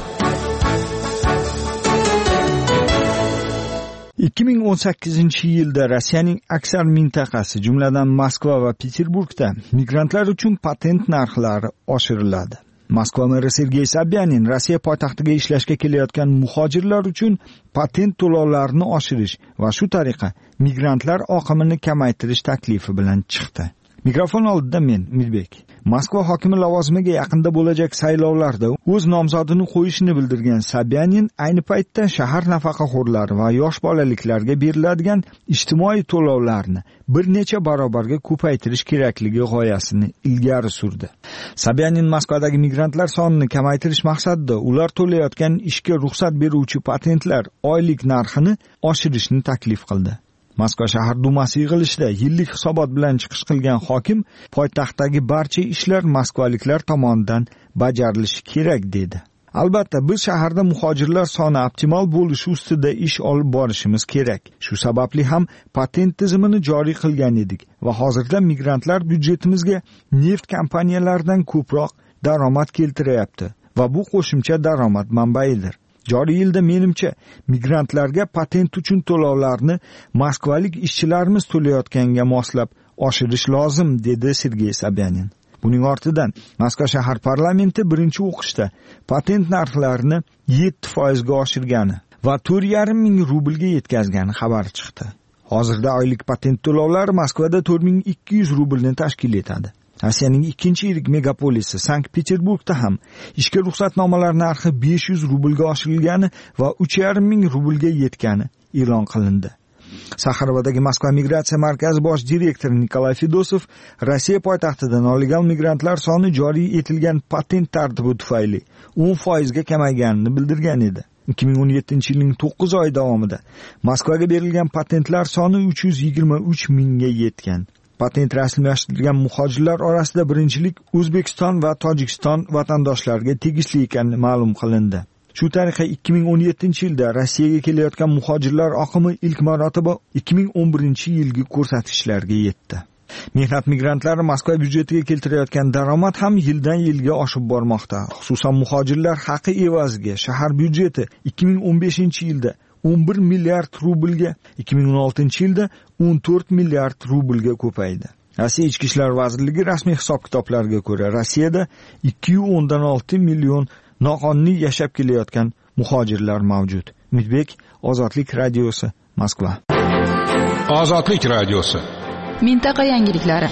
ikki ming o'n sakkizinchi yilda Rossiyaning aksar mintaqasi, jumladan Moskva va Peterburgda migrantlar uchun patent narxlari oshiriladi. Moskva meri Sergey Sobyanin Rossiya poytaxtiga ishlashga kelayotgan muhojirlar uchun patent to'lovlarini oshirish va shu tariqa migrantlar oqimini kamaytirish taklifi bilan chiqdi. Mikrofon oldida men Umidbek. Moskva hokimi lavozimiga yaqinda bo'lajak saylovlarda o'z nomzodini qo'yishini bildirgan Sobyanin ayni paytda shahar nafaqaxo'rlari va yosh bolaliklarga beriladigan ijtimoiy to'lovlarni bir necha barobarga ko'paytirish kerakligi g'oyasini ilgari surdi. Sobyanin Moskvadagi migrantlar sonini kamaytirish maqsadida ular to'layotgan ishga ruxsat beruvchi patentlar oylik narxini oshirishni taklif qildi. Moskva shahar dumasi yig'ilishida yillik hisobot bilan chiqish qilgan hokim poytaxtdagi barcha ishlar moskvaliklar tomonidan bajarilishi kerak dedi. Albatta, biz shaharda muhojirlar soni optimal bo'lishi ustida ish olib borishimiz kerak. Shu sababli ham patent tizimini joriy qilgan edik va hozirda migrantlar byudjetimizga neft kompaniyalaridan ko'proq daromad keltiryapti va bu qo'shimcha daromad manbaidir. Joriy yilda menimcha migrantlarga patent uchun to'lovlarni moskvalik ishchilarimiz to'layotganga moslab oshirish lozim, dedi Sergey Sobyanin. Buning ortidan Moskva shahar parlamenti birinchi o'qishda patent narxlarini yetti foizga oshirgani va to'rt yarim ming rublga yetkazgani xabar chiqdi. Hozirda oylik patent to'lovlari Moskvada to'rt ming ikki yuz rublni tashkil etadi. Rossiyaning ikkinchi yirik megapolisi Sankt-Peterburgda ham ishga ruxsatnomalar narxi besh yuz rublga oshirilgani va uch yarim ming rublga yetgani e'lon qilindi. Saxarovadagi Moskva migratsiya markazi bosh direktori Nikolay Fedosov Rossiya poytaxtidan illegal migrantlar soni joriy etilgan patent tartibi tufayli o'n foizga kamayganini bildirgan edi. ikki ming o'n yettinchi yilning to'qqiz oy davomida Moskvaga berilgan patentlar soni uch yuz yigirma uch mingga yetgan. Patent rasmiylashtirilgan muhojirlar orasida birinchilik O'zbekiston va Tojikiston vatandoshlariga tegishli ekani ma'lum qilindi. Shu tariqa ikki ming o'n yettinchi yilda Rossiyaga kelayotgan muhojirlar oqimi ilk marotaba ikki ming o'n birinchi yilgi ko'rsatkichlarga yetdi. Mehnat migrantlari Moskva byudjetiga keltirayotgan daromad ham yildan yilga oshib bormoqda. Xususan muhojirlar haqi evaziga shahar byudjeti ikki ming o'n beshinchi yilda o'n bir milliard rublga, ikki ming o'n oltinchi yilda o'n to'rt milliard rublga ko'paydi. Rossiya Ichki ishlar vazirligi rasmiy hisob-kitoblarga ko'ra, Rossiyada ikki nuqta o'ndan olti million noqonuniy yashab kelayotgan muhojirlar mavjud. Umidbek, Ozodlik radiosi, Moskva. Ozodlik radiosi. Mintaqa yangiliklari.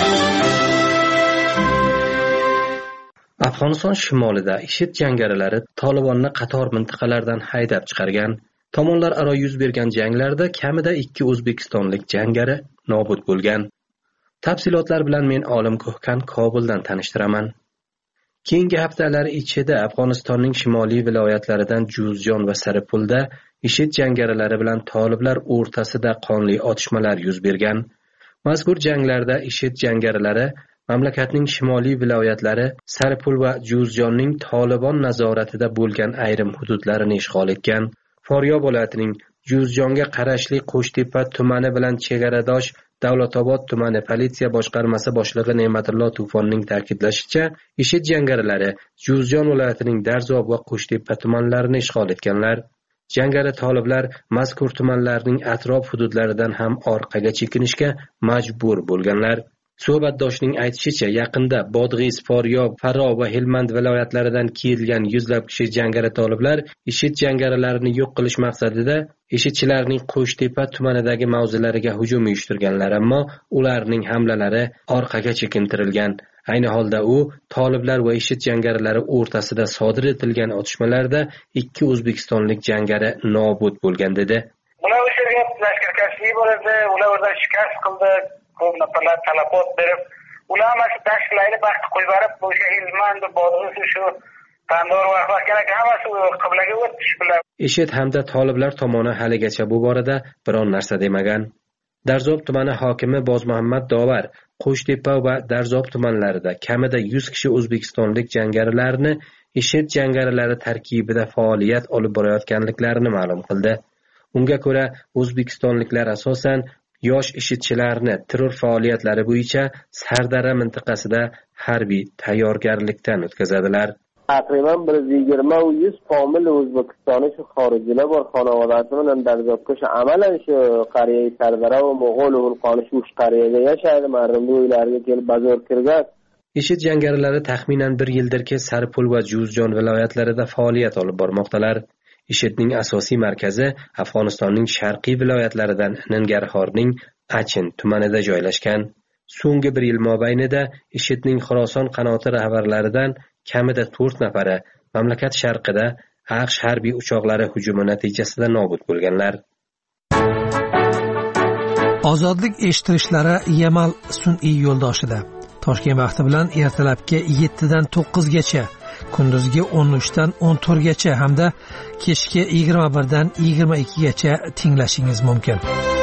Afg'oniston shimolida IShID jangarilari Tolibonni qator mintaqalardan haydab chiqargan. Tomonlar aro yuz bergan janglarda kamida ikki o'zbekistonlik jangari nobud bo'lgan. Tafsilotlar bilan men Olim Ko'hkan Kobuldan tanishtiraman. Keyingi haftalar ichida Afg'onistonning shimoliy viloyatlaridan Juzjon va Saripulda IShID jangarilari bilan toliblar o'rtasida qonli otishmalar yuz bergan. Mazkur janglarda IShID jangarilari mamlakatning shimoliy viloyatlari Saripul va Juzjonning Tolibon nazoratida bo'lgan ayrim hududlarini ishg'ol etgan. Foryob viloyatining Juzjonga qarashli Qo'shtepa tumani bilan chegaradosh Davlatobod tumani politsiya boshqarmasi boshlig'i Ne'matullo Tufonning ta'kidlashicha, IShID jangarilari Juzjon viloyatining Darzob va Qo'shtepa tumanlarini ishg'ol etganlar. Jangari toliblar mazkur tumanlarning atrof hududlaridan ham orqaga chekinishga majbur bo'lganlar. Suhbatdoshning aytishicha, yaqinda Bodg'iz, Foryob, Farov va Helmand viloyatlaridan kelgan yuzlab kishi jangari toliblar IShID jangarilarini yo'q qilish maqsadida IShIDchilarning Qo'shtepa tumanidagi mavzilariga hujum uyushtirganlar, ammo ularning hamlalari orqaga chekintirilgan. Ayni holda u toliblar va IShID jangarilari o'rtasida sodir etilgan otishmalarda ikki o'zbekistonlik jangari nobud bo'lgan dedi. Ular o'sha yerga lashkarkashlik bo'ladi, ular o'zlari shikast qildi, ko'p nafarlar talafot berib, ular mana shu tashkilotni vaqt qo'yib berib, o'sha Hilmand, Bodg'iz, shu Tandor va Xalqaro hammasi qiblaga o'tish bilan. IShID hamda toliblar tomoni haligacha bu borada biron narsa demagan. Darzob tumani hokimi Bozmuhammad Dovar Qo'shtepa va Darzob tumanlarida kamida yuz kishi o'zbekistonlik jangarilarni IShID jangarilari tarkibida faoliyat olib borayotganliklarini ma'lum qildi. Unga ko'ra, o'zbekistonliklar asosan yosh IShIDchilarni terror faoliyatlari bo'yicha Sardara mintaqasida harbiy tayyorgarlikdan o'tkazadilar. Taqriban bir yuz yigirma va yuz komil O'zbekistonlik shu xorijlar bor xonavodasi bilan Darzobga shu amalan shu qariya Sardara va Mo'g'ul vulqoni shu qariyada yashaydi, marhamli uylarga kelib bazor kirgan. IShID jangarilari taxminan bir yildirki Saripul va Juzjon viloyatlarida faoliyat olib bormoqdalar. IShIDning asosiy markazi Afg'onistonning sharqiy viloyatlaridan Nangarxorning Achin tumanida joylashgan. So'nggi bir yil mobaynida IShIDning Xorason qanoti rahbarlaridan kamida to'rt nafari mamlakat sharqida AQSh harbiy uchoqlari hujumi natijasida nobud bo'lganlar. Ozodlik eshittirishlari Yamal sun'iy yo'ldoshida. Toshkent vaqti bilan ertalabki yetti dan to'qqiz gacha, kunduzgi o'n uch dan o'n to'rt gacha hamda kechki yigirma bir dan yigirma ikki gacha tinglashingiz mumkin.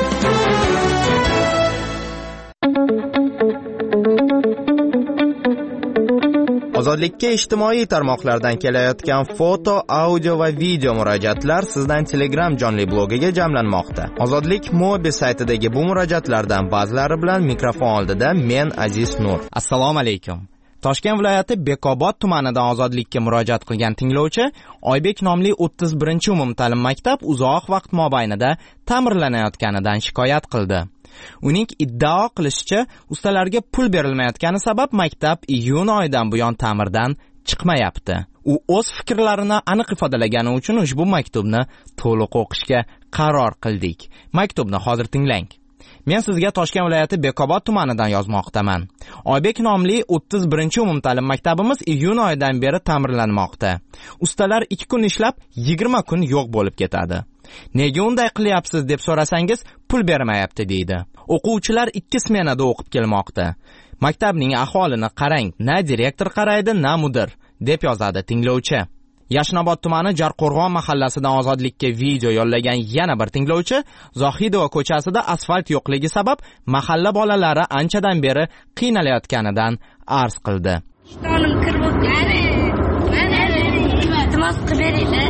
Ozodlikka ijtimoiy tarmoqlardan kelayotgan foto, audio va video murojaatlar sizdan Telegram jonli blogiga jamlanmoqda. Ozodlik Mobi saytidagi bu murojaatlardan ba'zilari bilan mikrofon oldida men Aziz Nur. Assalomu alaykum. Toshkent viloyati Bekobod tumanidan ozodlikka murojaat qilgan tinglovchi Oybek nomli o'ttiz birinchi umumta'lim maktab uzoq vaqt mobaynida ta'mirlanayotganidan shikoyat qildi. Uning iddao qilishicha, ustalarga pul berilmayotgani sabab maktab iyun oyidan buyon ta'mirdan chiqmayapti. U o'z fikrlarini aniq ifodalagani uchun ushbu maktubni to'liq o'qishga qaror qildik. Maktubni hozir tinglang. Men sizga Toshkent viloyati Bekobod tumanidan yozmoqdaman. Oybek nomli o'ttiz birinchi umumta'lim maktabimiz iyun oyidan beri ta'mirlanmoqda. Ustalar ikki kun ishlab, yigirma kun yo'q bo'lib ketadi. Nega unday qilyapsiz deb so'rasangiz, pul bermayapti deydi. O'quvchilar ikki smenada o'qib kelmoqda. Maktabning ahvolini qarang, na direktor qaraydi, na mudir, deb yozadi tinglovchi. Yashnobod tumani Jarqo'rg'on mahallasidan ozodlikka video yo'llagan yana bir tinglovchi Zohidova ko'chasida asfalt yo'qligi sabab mahalla bolalari anchadan beri qiynalayotganidan arz qildi. Ishtonim kirib o'tgani. Mana iltimos qilib beringlar.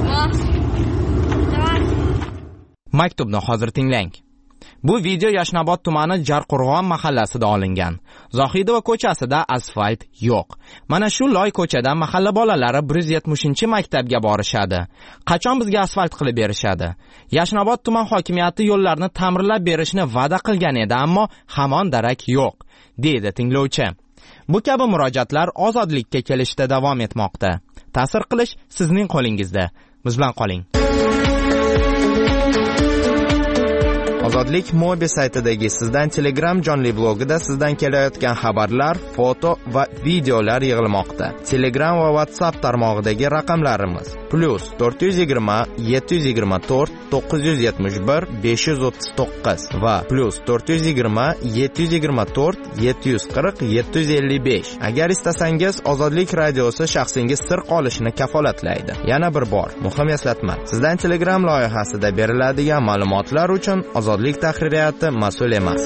Maktubni hozir tinglang. Bu video Yashnobod tumani Jarqo'rg'on mahallasida olingan. Zohidova ko'chasida asfalt yo'q. Mana shu loy ko'chadan mahalla bolalari bir yuz yetmishinchi maktabga borishadi. Qachon bizga asfalt qilib berishadi? Yashnobod tuman hokimiyati yo'llarni ta'mirlab berishni va'da qilgan edi, ammo hamon darak yo'q, deydi tinglovchi. Bu kabi murojaatlar ozodlikka kelishda davom etmoqda. Ta'sir qilish sizning qo'lingizda. Biz bilan qoling. Ozodlik Mobi saytidagi sizdan Telegram jonli blogida sizdan kelayotgan xabarlar, foto va videolar yig'ilmoqda. Telegram va WhatsApp tarmog'idagi raqamlarimiz plus to'rt yuz yigirma yetti yuz yigirma to'rt to'qqiz yuz yetmish bir besh yuz o'ttiz to'qqiz va plus to'rt yuz yigirma yetti yuz yigirma to'rt yetti yuz qirq yetti yuz ellik besh. Agar istasangiz Ozodlik radiosi shaxsingiz sir qolishini kafolatlaydi. Yana bir bor muhim eslatma. Sizdan Telegram loyihasida beriladigan ma'lumotlar uchun Ozodlik tahririyati mas'ul emas.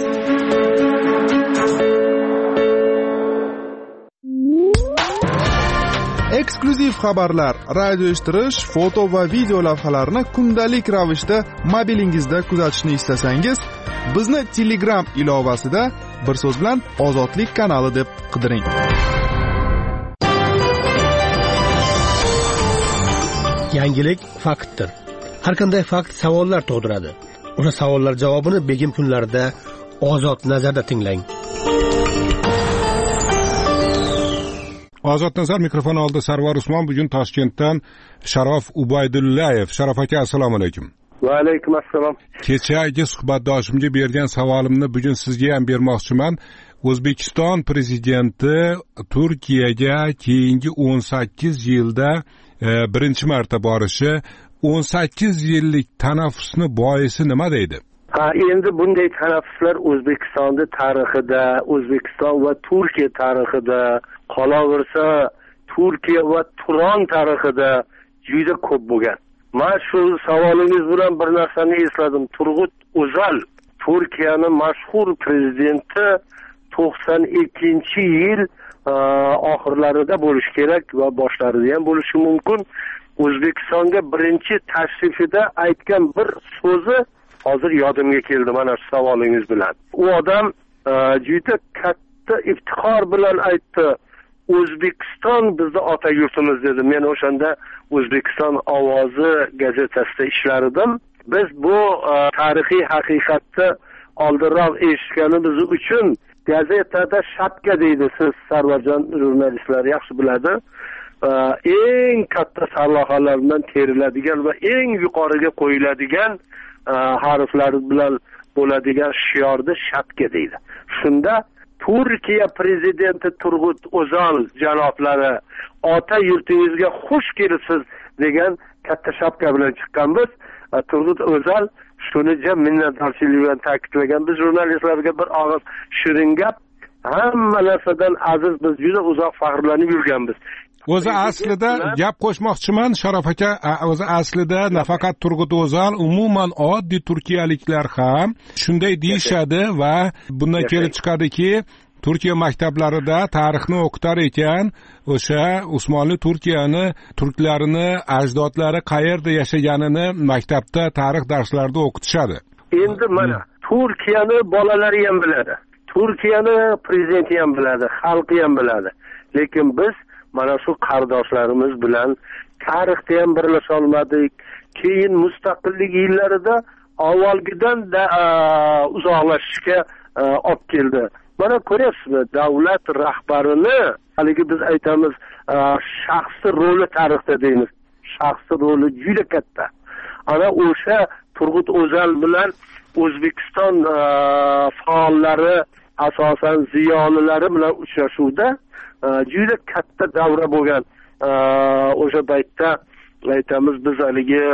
Eksklyuziv xabarlar, radio eshittirish, foto va video lavhalarni kundalik ravishda mobilingizda kuzatishni istasangiz, bizni Telegram ilovasida bir so'z bilan Ozodlik kanali deb qidiring. Yangilik faktdir. Har qanday fakt savollar tug'diradi. O'sha savollar javobini begim kunlarida Ozod nazarda tinglang. Ozod nazar mikrofon oldi Sarvar Usmon. Bugun Toshkentdan Sharof Ubaydullayev. Sharof aka, assalomu alaykum. Va alaykum assalom. Kechagi suhbatdoshimga bergan savolimni bugun sizga ham bermoqchiman. O'zbekiston prezidenti Turkiyaga keyingi o'n sakkiz yilda e, birinchi marta borishi, o'n sakkiz yillik tanaffusni boisi nima deydi? Ha, endi bunday tanaffuslar O'zbekistonning tarixida, O'zbekiston va Turkiya tarixida, qolaversa Turkiya va Turon tarixida juda ko'p bo'lgan. Men shu savolingiz bilan bir narsani esladim. Turg'ut O'zal, Turkiyaning mashhur prezidenti to'qson ikkinchi yil oxirlarida bo'lishi kerak va boshlarida ham bo'lishi mumkin. O'zbekistonga birinchi tashrifida aytgan bir so'zi hozir yodimga keldi mana shu savolingiz bilan. U odam juda katta iftixor bilan aytdi. O'zbekiston bizni ota yurtimiz dedi. Men o'shanda O'zbekiston ovozi gazetasida ishlar edim. Biz bu tarixiy haqiqatni oldinroq eshitganimiz uchun gazetada shapka deydi. Siz Sarvarjon jurnalistlar yaxshi biladi. Eng katta sarlavhalar bilan teriladigan va eng yuqoriga qo'yiladigan harflar bilan bo'ladigan shiorni shapka deydi. Shunda Turkiya prezidenti Turg'ut O'zal janoblari ota yurtingizga xush kelibsiz degan katta shapka bilan chiqqanmiz. Turg'ut O'zal shuni jam minnatdorchilik bilan ta'kidlagan. Biz jurnalistlarga bir og'iz shirin gap, hamma narsadan aziz, biz juda uzoq faxrlanib yurganmiz. O'zi aslida gap qo'shmoqchiman Sharof aka, o'zi aslida nafaqat Turg'ut O'zal, umuman oddiy turkiyaliklar ham shunday deyishadi va bundan kelib chiqadiki, Turkiya maktablarida tarixni o'qitar ekan, o'sha Usmonli Turkiyani, turklarini, ajdodlari qayerda yashaganini maktabda tarix darslarida o'qitishadi. Endi mana Turkiyani bolalari ham biladi. Turkiyani prezidenti ham biladi, xalqi ham biladi. Lekin biz mana shu qardoshlarimiz bilan tarixda ham birlasha olmadik. Keyin mustaqillik yillarida avvalgidan da uzoqlashishga olib keldi. Mana ko'ryapsizmi, davlat rahbarini, haligi biz aytamiz, shaxsiy roli tarixda deymiz. Shaxsiy roli juda katta. Ana o'sha Turg'ut O'zal bilan O'zbekiston faollari, asosan ziyolilari bilan uchrashuvda juda katta davra bo'lgan. O'sha paytda aytamiz, biz haligi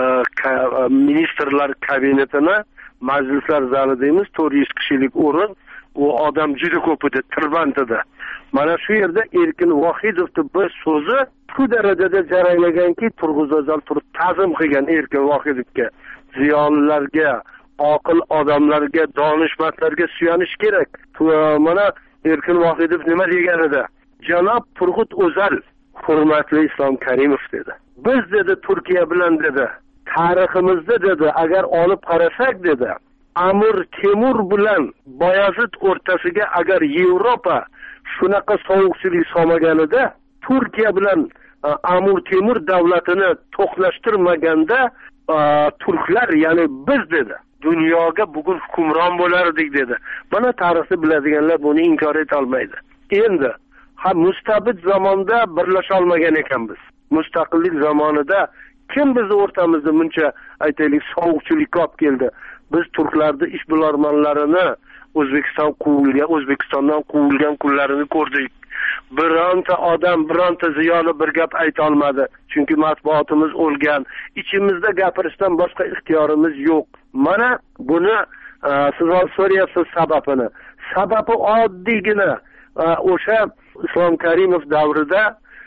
ministrlar kabinetini majlislar zali deymiz, to'rt yuz kishilik o'rin. U odam juda ko'p edi, tirband edi. Mana shu yerda Erkin Vohidovning bir so'zi shu darajada jaranglaganki, Turg'ut O'zal turib ta'zim qilgan Erkin Vohidovga, ziyolilarga, oqil odamlarga, donishmandlarga suyanish kerak. Mana Erkin Vohidov nima degan edi? Janob Turg'ut O'zal, hurmatli Islom Karimov dedi. Biz dedi Turkiya bilan dedi, tariximizda dedi, agar olib qarasak dedi, Amir Temur bilan Bayazid o'rtasiga agar Yevropa shunaqa sovuqchilik solmaganida, Turkiya bilan Amir Temur davlatini to'qnashtirmaganda turklar, ya'ni biz dedi, dunyoga bugun hukmron bo'lardik dedi. Mana tarixni biladiganlar buni inkor eta olmaydi. Endi ha, mustabid zamonda birlasha olmagan ekanmiz. Mustaqillik zamonida kim bizni o'rtamizda buncha aytaylik sovuqchilikka olib keldi? Biz turklarning ishbilarmonlarini O'zbekiston quvilgan, O'zbekistondan quvilgan kunlarini ko'rdik. bironta odam bironta ziyoli bir gap ayta olmadi, chunki matbuotimiz o'lgan, ichimizda gapirishdan boshqa ixtiyorimiz yo'q. Mana buni siz so'rayapsiz sababini. Sababi oddiygina o'sha Islom Karimov davrida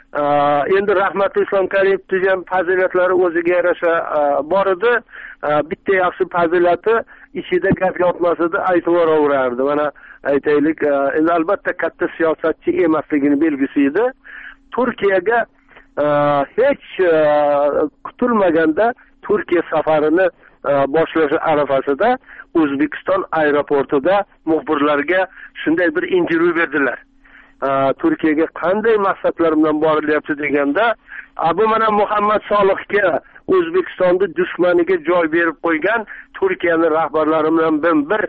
endi rahmatli Islom Karimov degan fazilatlari o'ziga yarasha bor edi. Bitta yaxshi fazilati ichida gap yotmas edi, aytib yuboraverardi. Mana aytaylik, endi albatta katta siyosatchi emasligini belgisi edi. Turkiyaga hech kutilmaganda Turkiya safarini boshlash arafasida O'zbekiston aeroportida muxbirlarga shunday bir intervyu berdilar. Turkiyaga qanday maqsadlar bilan borilyapti deganda, bu mana Muhammad Solihga O'zbekistonda dushmaniga joy berib qo'ygan Turkiyani rahbarlari bilan men bir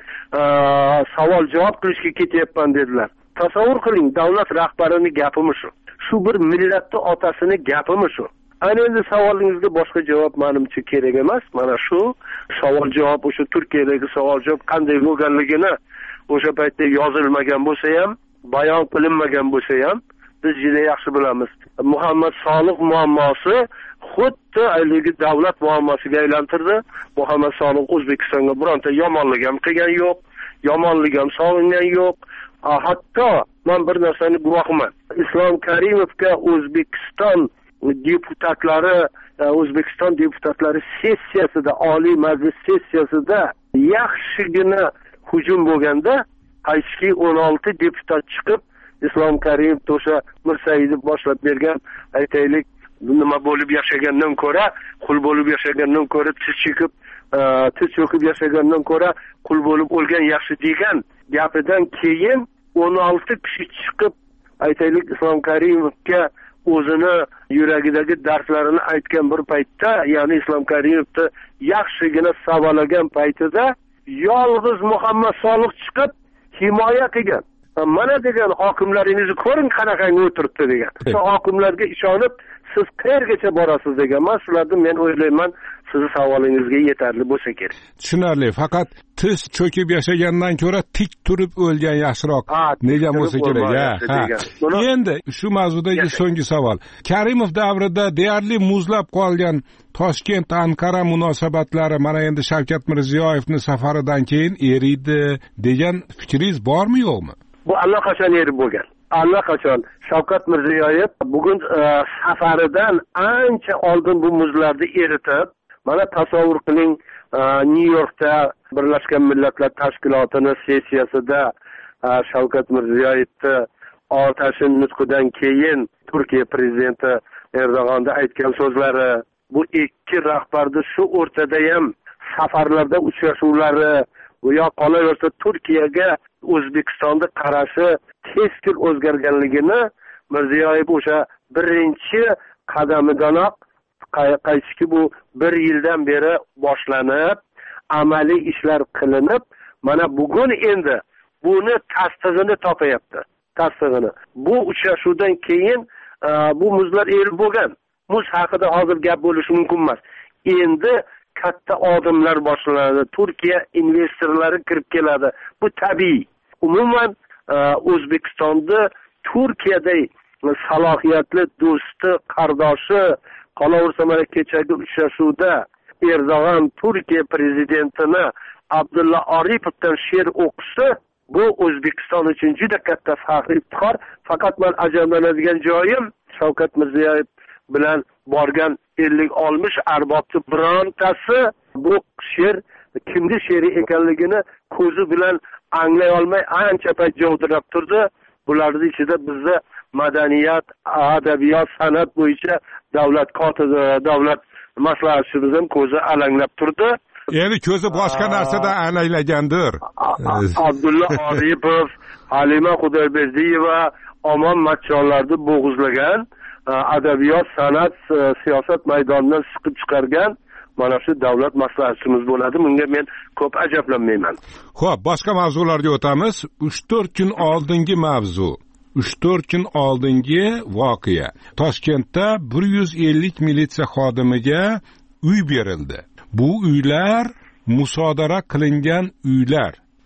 savol javob qilishga ketyapman dedilar. Tasavvur qiling, davlat rahbarini gapimi shu. Shu bir millatni otasini gapimi shu. Ana endi savolingizga boshqa javob menimcha kerak emas. Mana shu savol javob, o'sha Turkiyadagi savol javob qanday bo'lganligini o'sha paytda yozilmagan bo'lsa ham, bayon qilinmagan bo'lsa ham biz juda yaxshi bilamiz. Muhammad Solih muammosi xuddi haligi davlat muammosiga aylantirdi. Muhammad Solih O'zbekistonga bironta yomonlik ham qilgan yo'q, yomonlik ham sog'ingan yo'q. Hatto men bir narsani guvohiman. Islom Karimovga O'zbekiston deputatlari, O'zbekiston deputatlari sessiyasida, Oliy Majlis sessiyasida yaxshigina hujum bo'lganda, qaysi o'n olti deputat chiqib Islom Karimov o'sha Mirsaidov boshlab bergan, aytaylik, nima bo'lib yashagandan ko'ra, qul bo'lib yashagandan ko'ra, tiz cho'kib, tiz cho'kib yashagandan ko'ra, qul bo'lib o'lgan yaxshi degan gapidan keyin o'n olti kishi chiqib, aytaylik, Islom Karimovga o'zini yuragidagi darslarini aytgan bir paytda, ya'ni Islom Karimovni yaxshigina savolagan paytida yolg'iz Muhammad Solih chiqib himoya qilgan. Mana degan hokimlaringizni ko'ring qanaqangi o'tiribdi degan. Shu hokimlarga ishonib siz qayergacha borasiz degan. Mas'ulada men o'ylayman, sizni savolingizga yetarli bo'lsa kerak. Tushunarli, faqat tiz cho'kib yashagandan ko'ra tik turib o'lgan yaxshiroq degan bo'lsa kerak. Ha. Endi shu mavzudagi so'nggi savol. Karimov davrida deyarli muzlab qolgan Toshkent-Anqara munosabatlari mana endi Shavkat Mirziyoyevning safaridan keyin eriydi degan fikringiz bormi, yo'qmi? Bu allaqachon erib bo'lgan. Allaqachon Shavkat Mirziyoyev bugun safaridan ancha oldin bu muzlarni eritib, mana tasavvur qiling, Nyu-Yorkda Birlashgan Millatlar Tashkilotining sessiyasida Shavkat Mirziyoyevni otashin nutqidan keyin Turkiya prezidenti Erdo'g'onda aytgan so'zlari, bu ikki rahbarning shu o'rtada ham safarlarda uchrashuvlari va qolaversa Turkiyaga O'zbekistonda qarashi keskin o'zgarganligini Mirziyoyev o'sha birinchi qadamidanoq qaytishki bu bir yildan beri boshlanib, amaliy ishlar qilinib, mana bugun endi buni tasdig'ini topayapti. Tasdig'ini. Bu uchrashuvdan keyin bu muzlar erib bo'lgan. Muz haqida hozir gap bo'lishi mumkin emas. Endi katta odamlar boshlanadi. Turkiya investorlari kirib keladi. Bu tabiiy. Umuman O'zbekistonda Turkiyadagi salohiyatli do'sti, qardoshi, qolaversa mana kechagi uchrashuvda Erdo'g'on Turkiya prezidentini Abdulla Oripovdan she'r o'qisi, bu O'zbekiston uchun juda katta faxr iftixor. Faqat men ajablanadigan joyim, Shavkat Mirziyoyev bilan borgan ellik oltmish arbobni birontasi bu she'r kimni she'ri ekanligini ko'zi bilan anglay olmay ancha payt javdirab turdi. Bularning ichida bizda madaniyat, adabiyot, san'at bo'yicha davlat kotibi, davlat maslahatchimiz ham ko'zi alanglab turdi. Endi ko'zi boshqa narsadan alaylagandir. Abdulla Oripov, Halima Xudoyberdiyeva omon matchonlarni bo'g'izlagan, adabiyot, san'at, siyosat maydonidan siqib chiqargan mana shu davlat maslahatchimiz bo'ladi. Bunga men ko'p ajablanmayman. Xo'p, boshqa mavzularga o'tamiz. uch to'rt kun oldingi mavzu. uch to'rt kun oldingi voqea. Toshkentda bir yuz ellik militsiya xodimiga uy berildi. Bu uylar musodara qilingan uylar.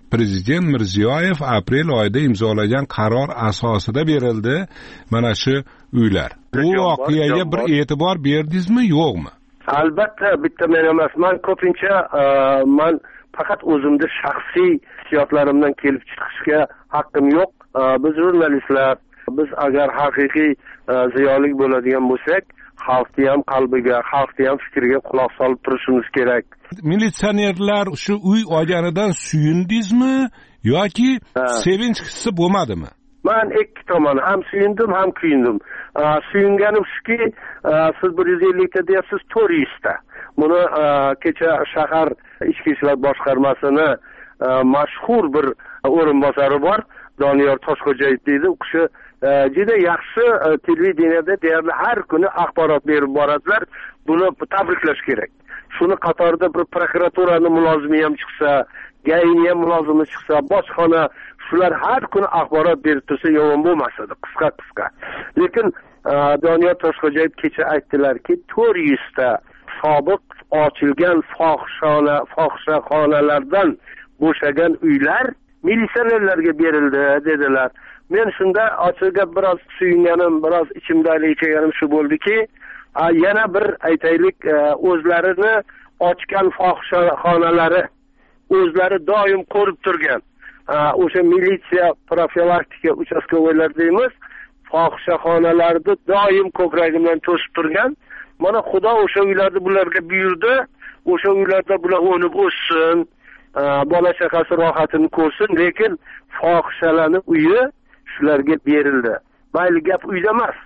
Prezident Mirziyoyev aprel oyida imzolagan qaror asosida berildi mana shu uylar. Bu voqeaga bir e'tibor berdingizmi, yo'qmi? Albatta, bitta men emasman, ko'pincha men faqat o'zimning shaxsiy hissiyotlarimdan kelib chiqishga haqqim yo'q. Biz jurnalistlar, biz agar haqiqiy ziyoli bo'ladigan bo'lsak, xalqni ham qalbiga, xalqni ham fikriga quloq solib turishimiz kerak. Militsionerlar shu uy olganidan suyundingizmi yoki sevinch hissi bo'lmadimi? Men ikki tomon ham suyundim, ham kuyundim. Suyunganim shuki, siz bir yuz ellik ta deyapsiz, to'rt yuz ta. Buni kecha shahar ichki ishlar boshqarmasini mashhur bir o'rinbosari bor, Doniyor Toshxo'jayev deydi. U kishi juda yaxshi televideniyada deyarli har kuni axborot berib boradilar. Buni tabriklash kerak. Shuni qatorida bir prokuraturaning mulozimi ham chiqsa, G A I'ning ham mulozimi chiqsa, bojxona, shular har kuni axborot berib tursa yomon bo'lmas edi, qisqa-qisqa. Lekin Doniyor Toshxo'jayev kecha aytdilarki, to'rt yuz ta sobiq ochilgan fohishona fohishaxonalardan bo'shagan uylar militsionerlarga berildi dedilar. Men shunda ochiqga biroz suyunganim, biroz ichimdagi kelganim shu bo'ldiki, yana bir aytaylik, o'zlarini ochgan fohishaxonalari o'zlari doim ko'rib turgan o'sha militsiya profilaktika uchastkovoylar deymiz, fohishaxonalarni doim ko'kragimdan to'sib turgan. Mana Xudo o'sha uylarda bularga buyurdi, o'sha uylarda bular o'nib o'ssin, bola chaqasi rohatini ko'rsin, lekin fohishalarning uyi shularga berildi. Mayli gap uyda emas.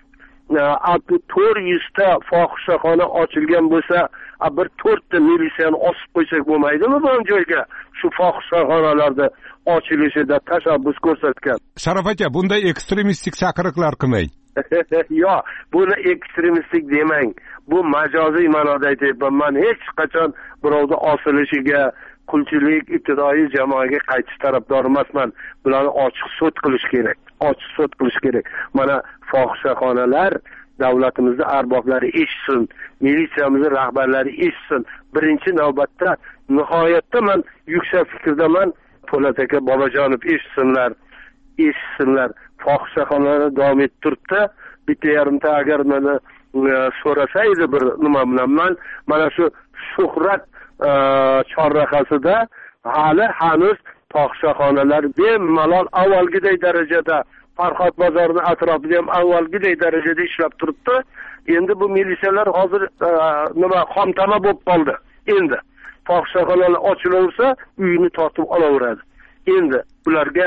to'rt yuz ta fohishaxona ochilgan bo'lsa, bir to'rtta militsiyani osib qo'ysak bo'lmaydimi bu joyga? Shu fohishaxonalarda ochilishida tashabbus ko'rsatgan. Sharof aka, bunday ekstremistik chaqiriqlar qilmang. Yo'q, buni ekstremistik demang. Bu majoziy ma'noda aytyapman. Men hech qachon birovni osilishiga, qulchilik, ibtidoiy jamoaga qaytish tarafdori emasman. Bularni ochiq sud qilish kerak. Ochiq sud qilish kerak. Mana fohishaxonalar davlatimizning arboblari eshitsin, militsiyamizning rahbarlari eshitsin. Birinchi navbatda nihoyatda men yuksak fikrdaman, Po'lat aka, Bobojonov eshitsinlar, eshitsinlar. Fohishaxonalar davom etib turibdi. Bitta yarimta agar meni so'rasaydi bir nima bilan men mana shu shuhrat chorrahasida hali hanuz fohishaxonalar bemalol avvalgiday darajada, Farhod bozorining atrofida ham avvalgiday darajada ishlab turibdi. Endi bu militsiyalar hozir nima xomtama bo'lib qoldi. Endi fohishaxonalar ochilaversa, uyini tortib olaveradi. Endi ularga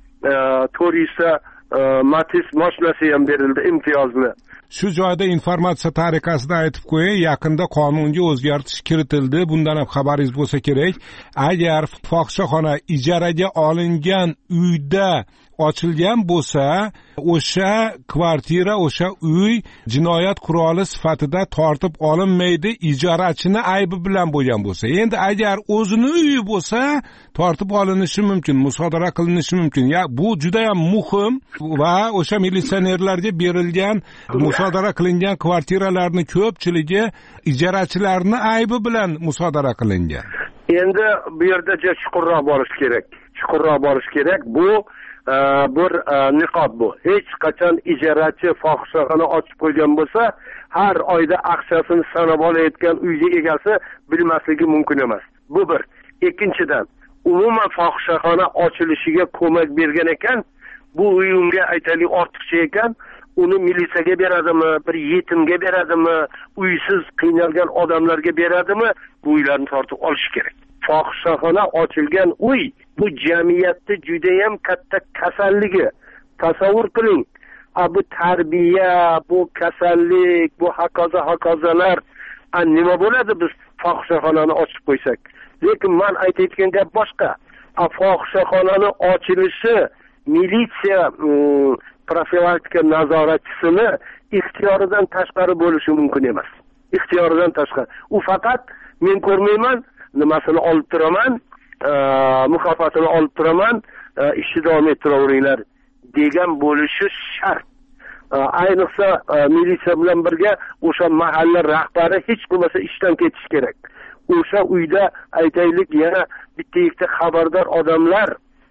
to'rt yuz ta Matiz mashinasi ham berildi, imtiyozli. Shu joyda informatsiya tariqasida aytib qo'yay, yaqinda qonunga o'zgartirish kiritildi. Bundan ham xabaringiz bo'lsa kerak. Agar fohishaxona ijaraga olingan uyda ochilgan bo'lsa, o'sha kvartira, o'sha uy jinoyat quroli sifatida tortib olinmaydi, ijarachining aybi bilan bo'lgan bo'lsa. Endi agar o'zining uyi bo'lsa, tortib olinishi mumkin, musodara qilinishi mumkin. Ya bu juda ham muhim va o'sha militsionerlarga berilgan musodara qilingan kvartiralarning ko'pchiligi ijarachilarning aybi bilan musodara qilingan. Endi bu yerda chuqurroq borish kerak. Chuqurroq borish kerak. Bu bir niqob bu. Hech qachon ijarachi fohishaxona ochib qo'ygan bo'lsa, har oyda aqchasini sanab olayotgan uyga egasi bilmasligi mumkin emas. Bu bir. Ikkinchidan, umuman fohishaxona ochilishiga ko'mak bergan ekan, bu uy unga aytaylik ortiqcha ekan, uni militsiyaga beradimi, bir yetimga beradimi, uysiz qiynalgan odamlarga beradimi, bu uylarni tortib olish kerak. Fohishaxona ochilgan uy bu jamiyatda juda ham katta kasalligi. Tasavvur qiling, bu tarbiya, bu kasallik, bu hokazo hokazolar nima bo'ladi biz fohishaxonani ochib qo'ysak? Lekin men aytayotgan gap boshqa. Fohishaxonani ochilishi militsiya profilaktika nazoratchisini ixtiyoridan tashqari bo'lishi mumkin emas. Ixtiyoridan tashqari. U faqat men ko'rmayman, nimasini olib turaman, mukofotini olib turaman, ishni davom ettiraveringlar degan bo'lishi shart. Ayniqsa militsiya bilan birga o'sha mahalla rahbari hech bo'lmasa ishdan ketish kerak. O'sha uyda aytaylik yana bitta ikkita xabardor odamlar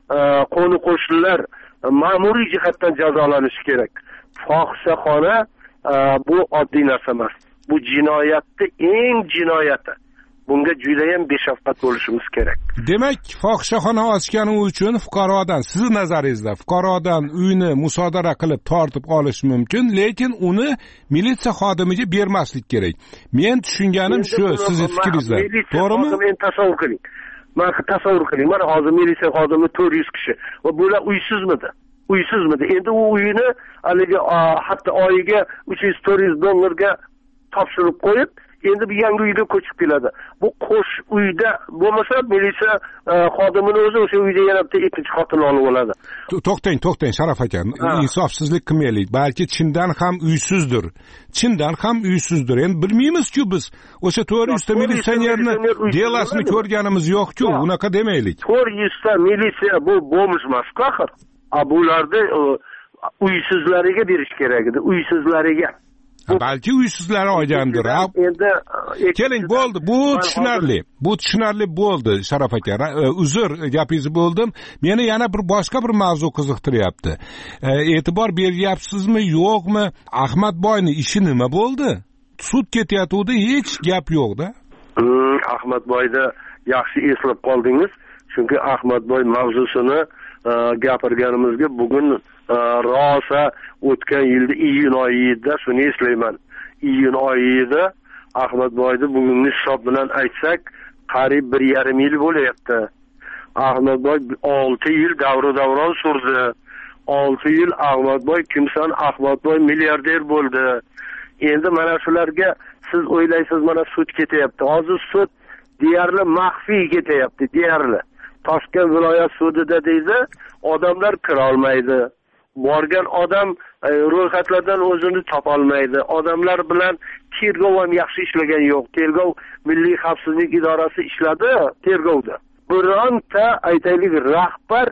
qo'ni qo'shnilar ma'muriy jihatdan jazolanishi kerak. Fohishaxona bu oddiy narsa emas. Bu jinoyatning eng jinoyati. Bunga juda ham beshafqat bo'lishimiz kerak. Demak, fohishaxona ochgani uchun fuqarodan, siz nazaringizda, fuqarodan uyni musodara qilib tortib olish mumkin, lekin uni militsiya xodimiga bermaslik kerak. Men tushunganim shu, sizning fikringizda. To'g'rimi? Men tasavvur qiling. Men tasavvur qiling. Mana hozir militsiya xodimi to'rt yuz kishi va bular uysizmidi? Uysizmidi? Endi u uyini haligi hatto oyiga uch yuz to'rt yuz dollarga topshirib qo'yib, endi bir yangi uyga ko'chib keladi. Bu qo'sh uyda bo'lmasa, militsiya xodimini o'zi o'sha uyda yana bitta ikkinchi xotin olib oladi. To'xtang, to'xtang Sharaf aka. Insofsizlik qilmaylik. Balki chindan ham uysizdir. Chindan ham uysizdir. Endi bilmaymiz-ku biz. O'sha to'rt yuz ta militsionerni delasini ko'rganimiz yo'q-ku, unaqa demaylik. to'rt yuz ta militsiya bu bo'lmish emas-ku axir. Bularni uysizlariga berish kerak edi, uysizlariga. Balki uysizlar olgandir. Endi keling, bo'ldi. Bu tushunarli. Bu tushunarli bo'ldi, Sharaf aka. Uzr, gapingizni bo'ldim. Meni yana bir boshqa bir mavzu qiziqtiryapti. E'tibor beryapsizmi, yo'qmi? Ahmadboyning ishi nima bo'ldi? Sud ketyapti, hech gap yo'q-da. Ahmadboyda yaxshi eslab qoldingiz. Chunki Ahmadboy mavzusini gapirganimizga bugun rosa o'tgan yilda iyun oyida shuni eslayman. Iyun oyida Ahmadboyni bugungi hisob bilan aytsak, qariyb bir yarim yil bo'layapti. Ahmadboy olti yil davro davron surdi. olti yil Ahmadboy kimsan Ahmadboy milliarder bo'ldi. Endi mana shularga siz o'ylaysiz, mana sud ketyapti. Hozir sud deyarli maxfiy ketyapti, deyarli. Toshkent viloyat sudida deydi, odamlar kira olmaydi. Borgan odam ro'yxatlardan o'zini topolmaydi. Odamlar bilan tergov ham yaxshi ishlagan yo'q. Tergov Milliy xavfsizlik idorasi ishladi tergovda. Bironta aytaylik rahbar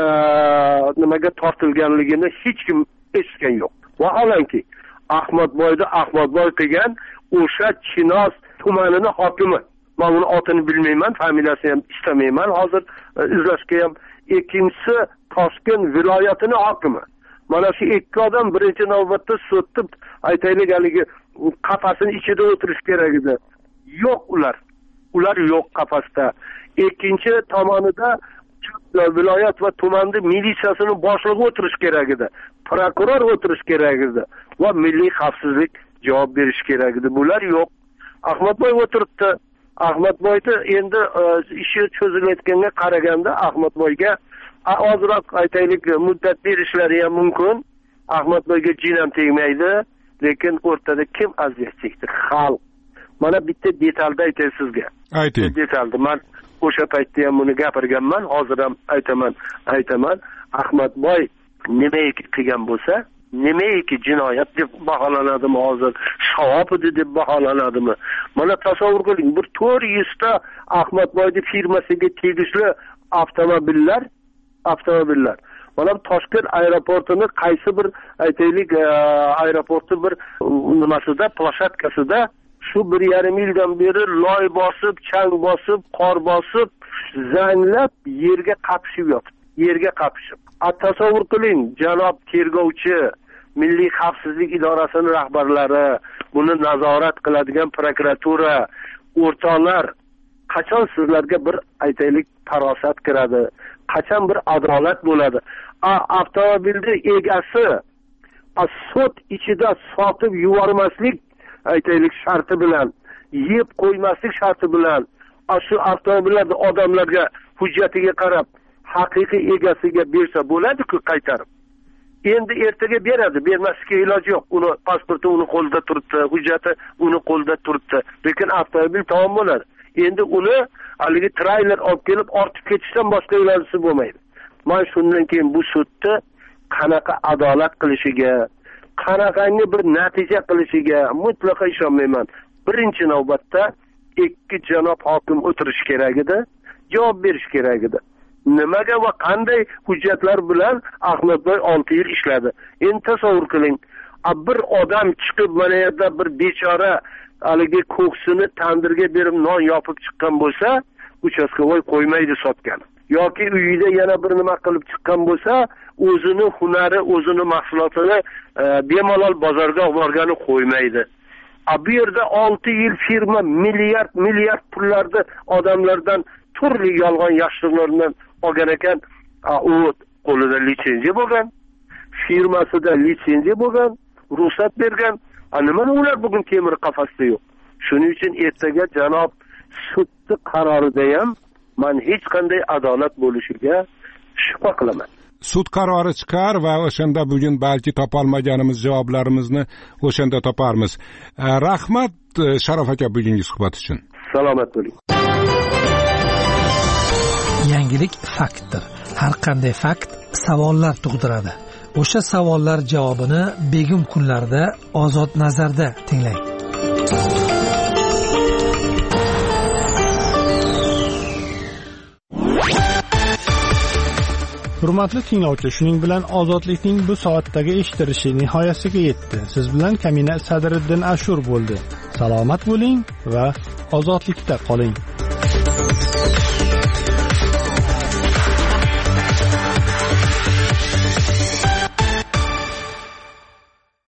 nimaga tortilganligini hech kim eshitgan yo'q. Vaholanki Ahmadboyda Ahmadboy qilgan o'sha Chinoz tumanining hokimi. Men uni otini bilmayman, familiyasini ham istamayman. Hozir izlashga ham. Ikkinchisi Toshkent viloyatining hokimi. Mana shu ikki odam birinchi navbatda sudda aytaylik haligi qafasning ichida o'tirish kerak edi. Yo'q ular. Ular yo'q qafasda. Ikkinchi tomonida viloyat va tumanning militsiyasining boshlig'i o'tirish kerak edi. Prokuror o'tirish kerak edi va milliy xavfsizlik javob berish kerak edi. Bular yo'q. Ahmadboy o'tiribdi. Ahmadboyda endi ishi cho'zilayotganga qaraganda Ahmadboyga ozroq aytaylik muddat berishlari ham mumkin. Ahmadboyga jin ham tegmaydi, lekin o'rtada kim aziyat chekdi? Xalq. Mana bitta detalda aytay sizga. Ayting. Detalda men o'sha paytda ham buni gapirganman, hozir ham aytaman, aytaman. Ahmadboy nimaiki qilgan bo'lsa, nimaiki jinoyat deb baholanadimi hozir, savob edi deb baholanadimi? Mana tasavvur qiling, bir to'rt yuz ta Ahmadboyning firmasiga tegishli avtomobillar, avtomobillar. Mana Toshkent aeroportini qaysi bir aytaylik aeroporti bir nimasida, plashatkasida shu bir yarim yildan beri loy bosib, chang bosib, qor bosib, zanglab yerga qapishib yotibdi. Yerga qapishib. Tasavvur qiling, janob tergovchi, Milliy xavfsizlik idorasining rahbarlari, buni nazorat qiladigan prokuratura, o'rtoqlar qachon sizlarga bir aytaylik farosat kiradi? Qachon bir adolat bo'ladi? Avtomobilning egasi sud ichida sotib yubormaslik aytaylik sharti bilan, yeb qo'ymaslik sharti bilan shu avtomobillarni odamlarga hujjatiga qarab haqiqiy egasiga bersa bo'ladi-ku qaytarib. Endi ertaga beradi, bermaslikka iloji yo'q. Uni pasporti uni qo'lida turibdi, hujjati uni qo'lida turibdi. Lekin avtomobil tamom bo'ladi. Endi uni haligi treyler olib kelib ortib ketishdan boshqa iloji bo'lmaydi. Men shundan keyin bu sudda qanaqa adolat qilishiga, qanaqangi bir natija qilishiga mutlaqo ishonmayman. Birinchi navbatda ikki janob hokim o'tirish kerak edi, javob berish kerak edi. Nimaga va qanday hujjatlar bilan Ahmadboy olti yil ishladi? Endi tasavvur qiling, bir odam chiqib mana yerda bir bechora haligi ko'ksini tandirga berib non yopib chiqqan bo'lsa, uchastkavoy qo'ymaydi sotgan. yoki uyida yana bir nima qilib chiqqan bo'lsa, o'zini hunari, o'zini mahsulotini e, bemalol bozorga olib borgani qo'ymaydi. A bu yerda olti yil firma milliard milliard pullarni odamlardan turli yolg'on yashirinlardan olgan ekan. U qo'lida litsenziya bo'lgan, firmasida litsenziya bo'lgan, ruxsat bergan. A nima ular bugun temir qafasda yo'q? Shuning uchun ertaga janob sudning qarorida ham men hech qanday adolat bo'lishiga shubha qilaman. Sud qarori chiqar va o'shanda bugun balki topolmaganimiz javoblarimizni o'shanda toparmiz. Rahmat Sharof aka bugungi suhbat uchun. Salomat bo'ling. Yangilik faktdir. Har qanday fakt savollar tug'diradi. O'sha savollar javobini begim kunlarda Ozod nazarda tinglang. Hurmatli tinglovchi, shuning bilan ozodlikning bu soatdagi eshitilishi nihoyasiga yetdi. Siz bilan Kamina Sadriddin Ashur bo'ldi. Salomat bo'ling va ozodlikda qoling.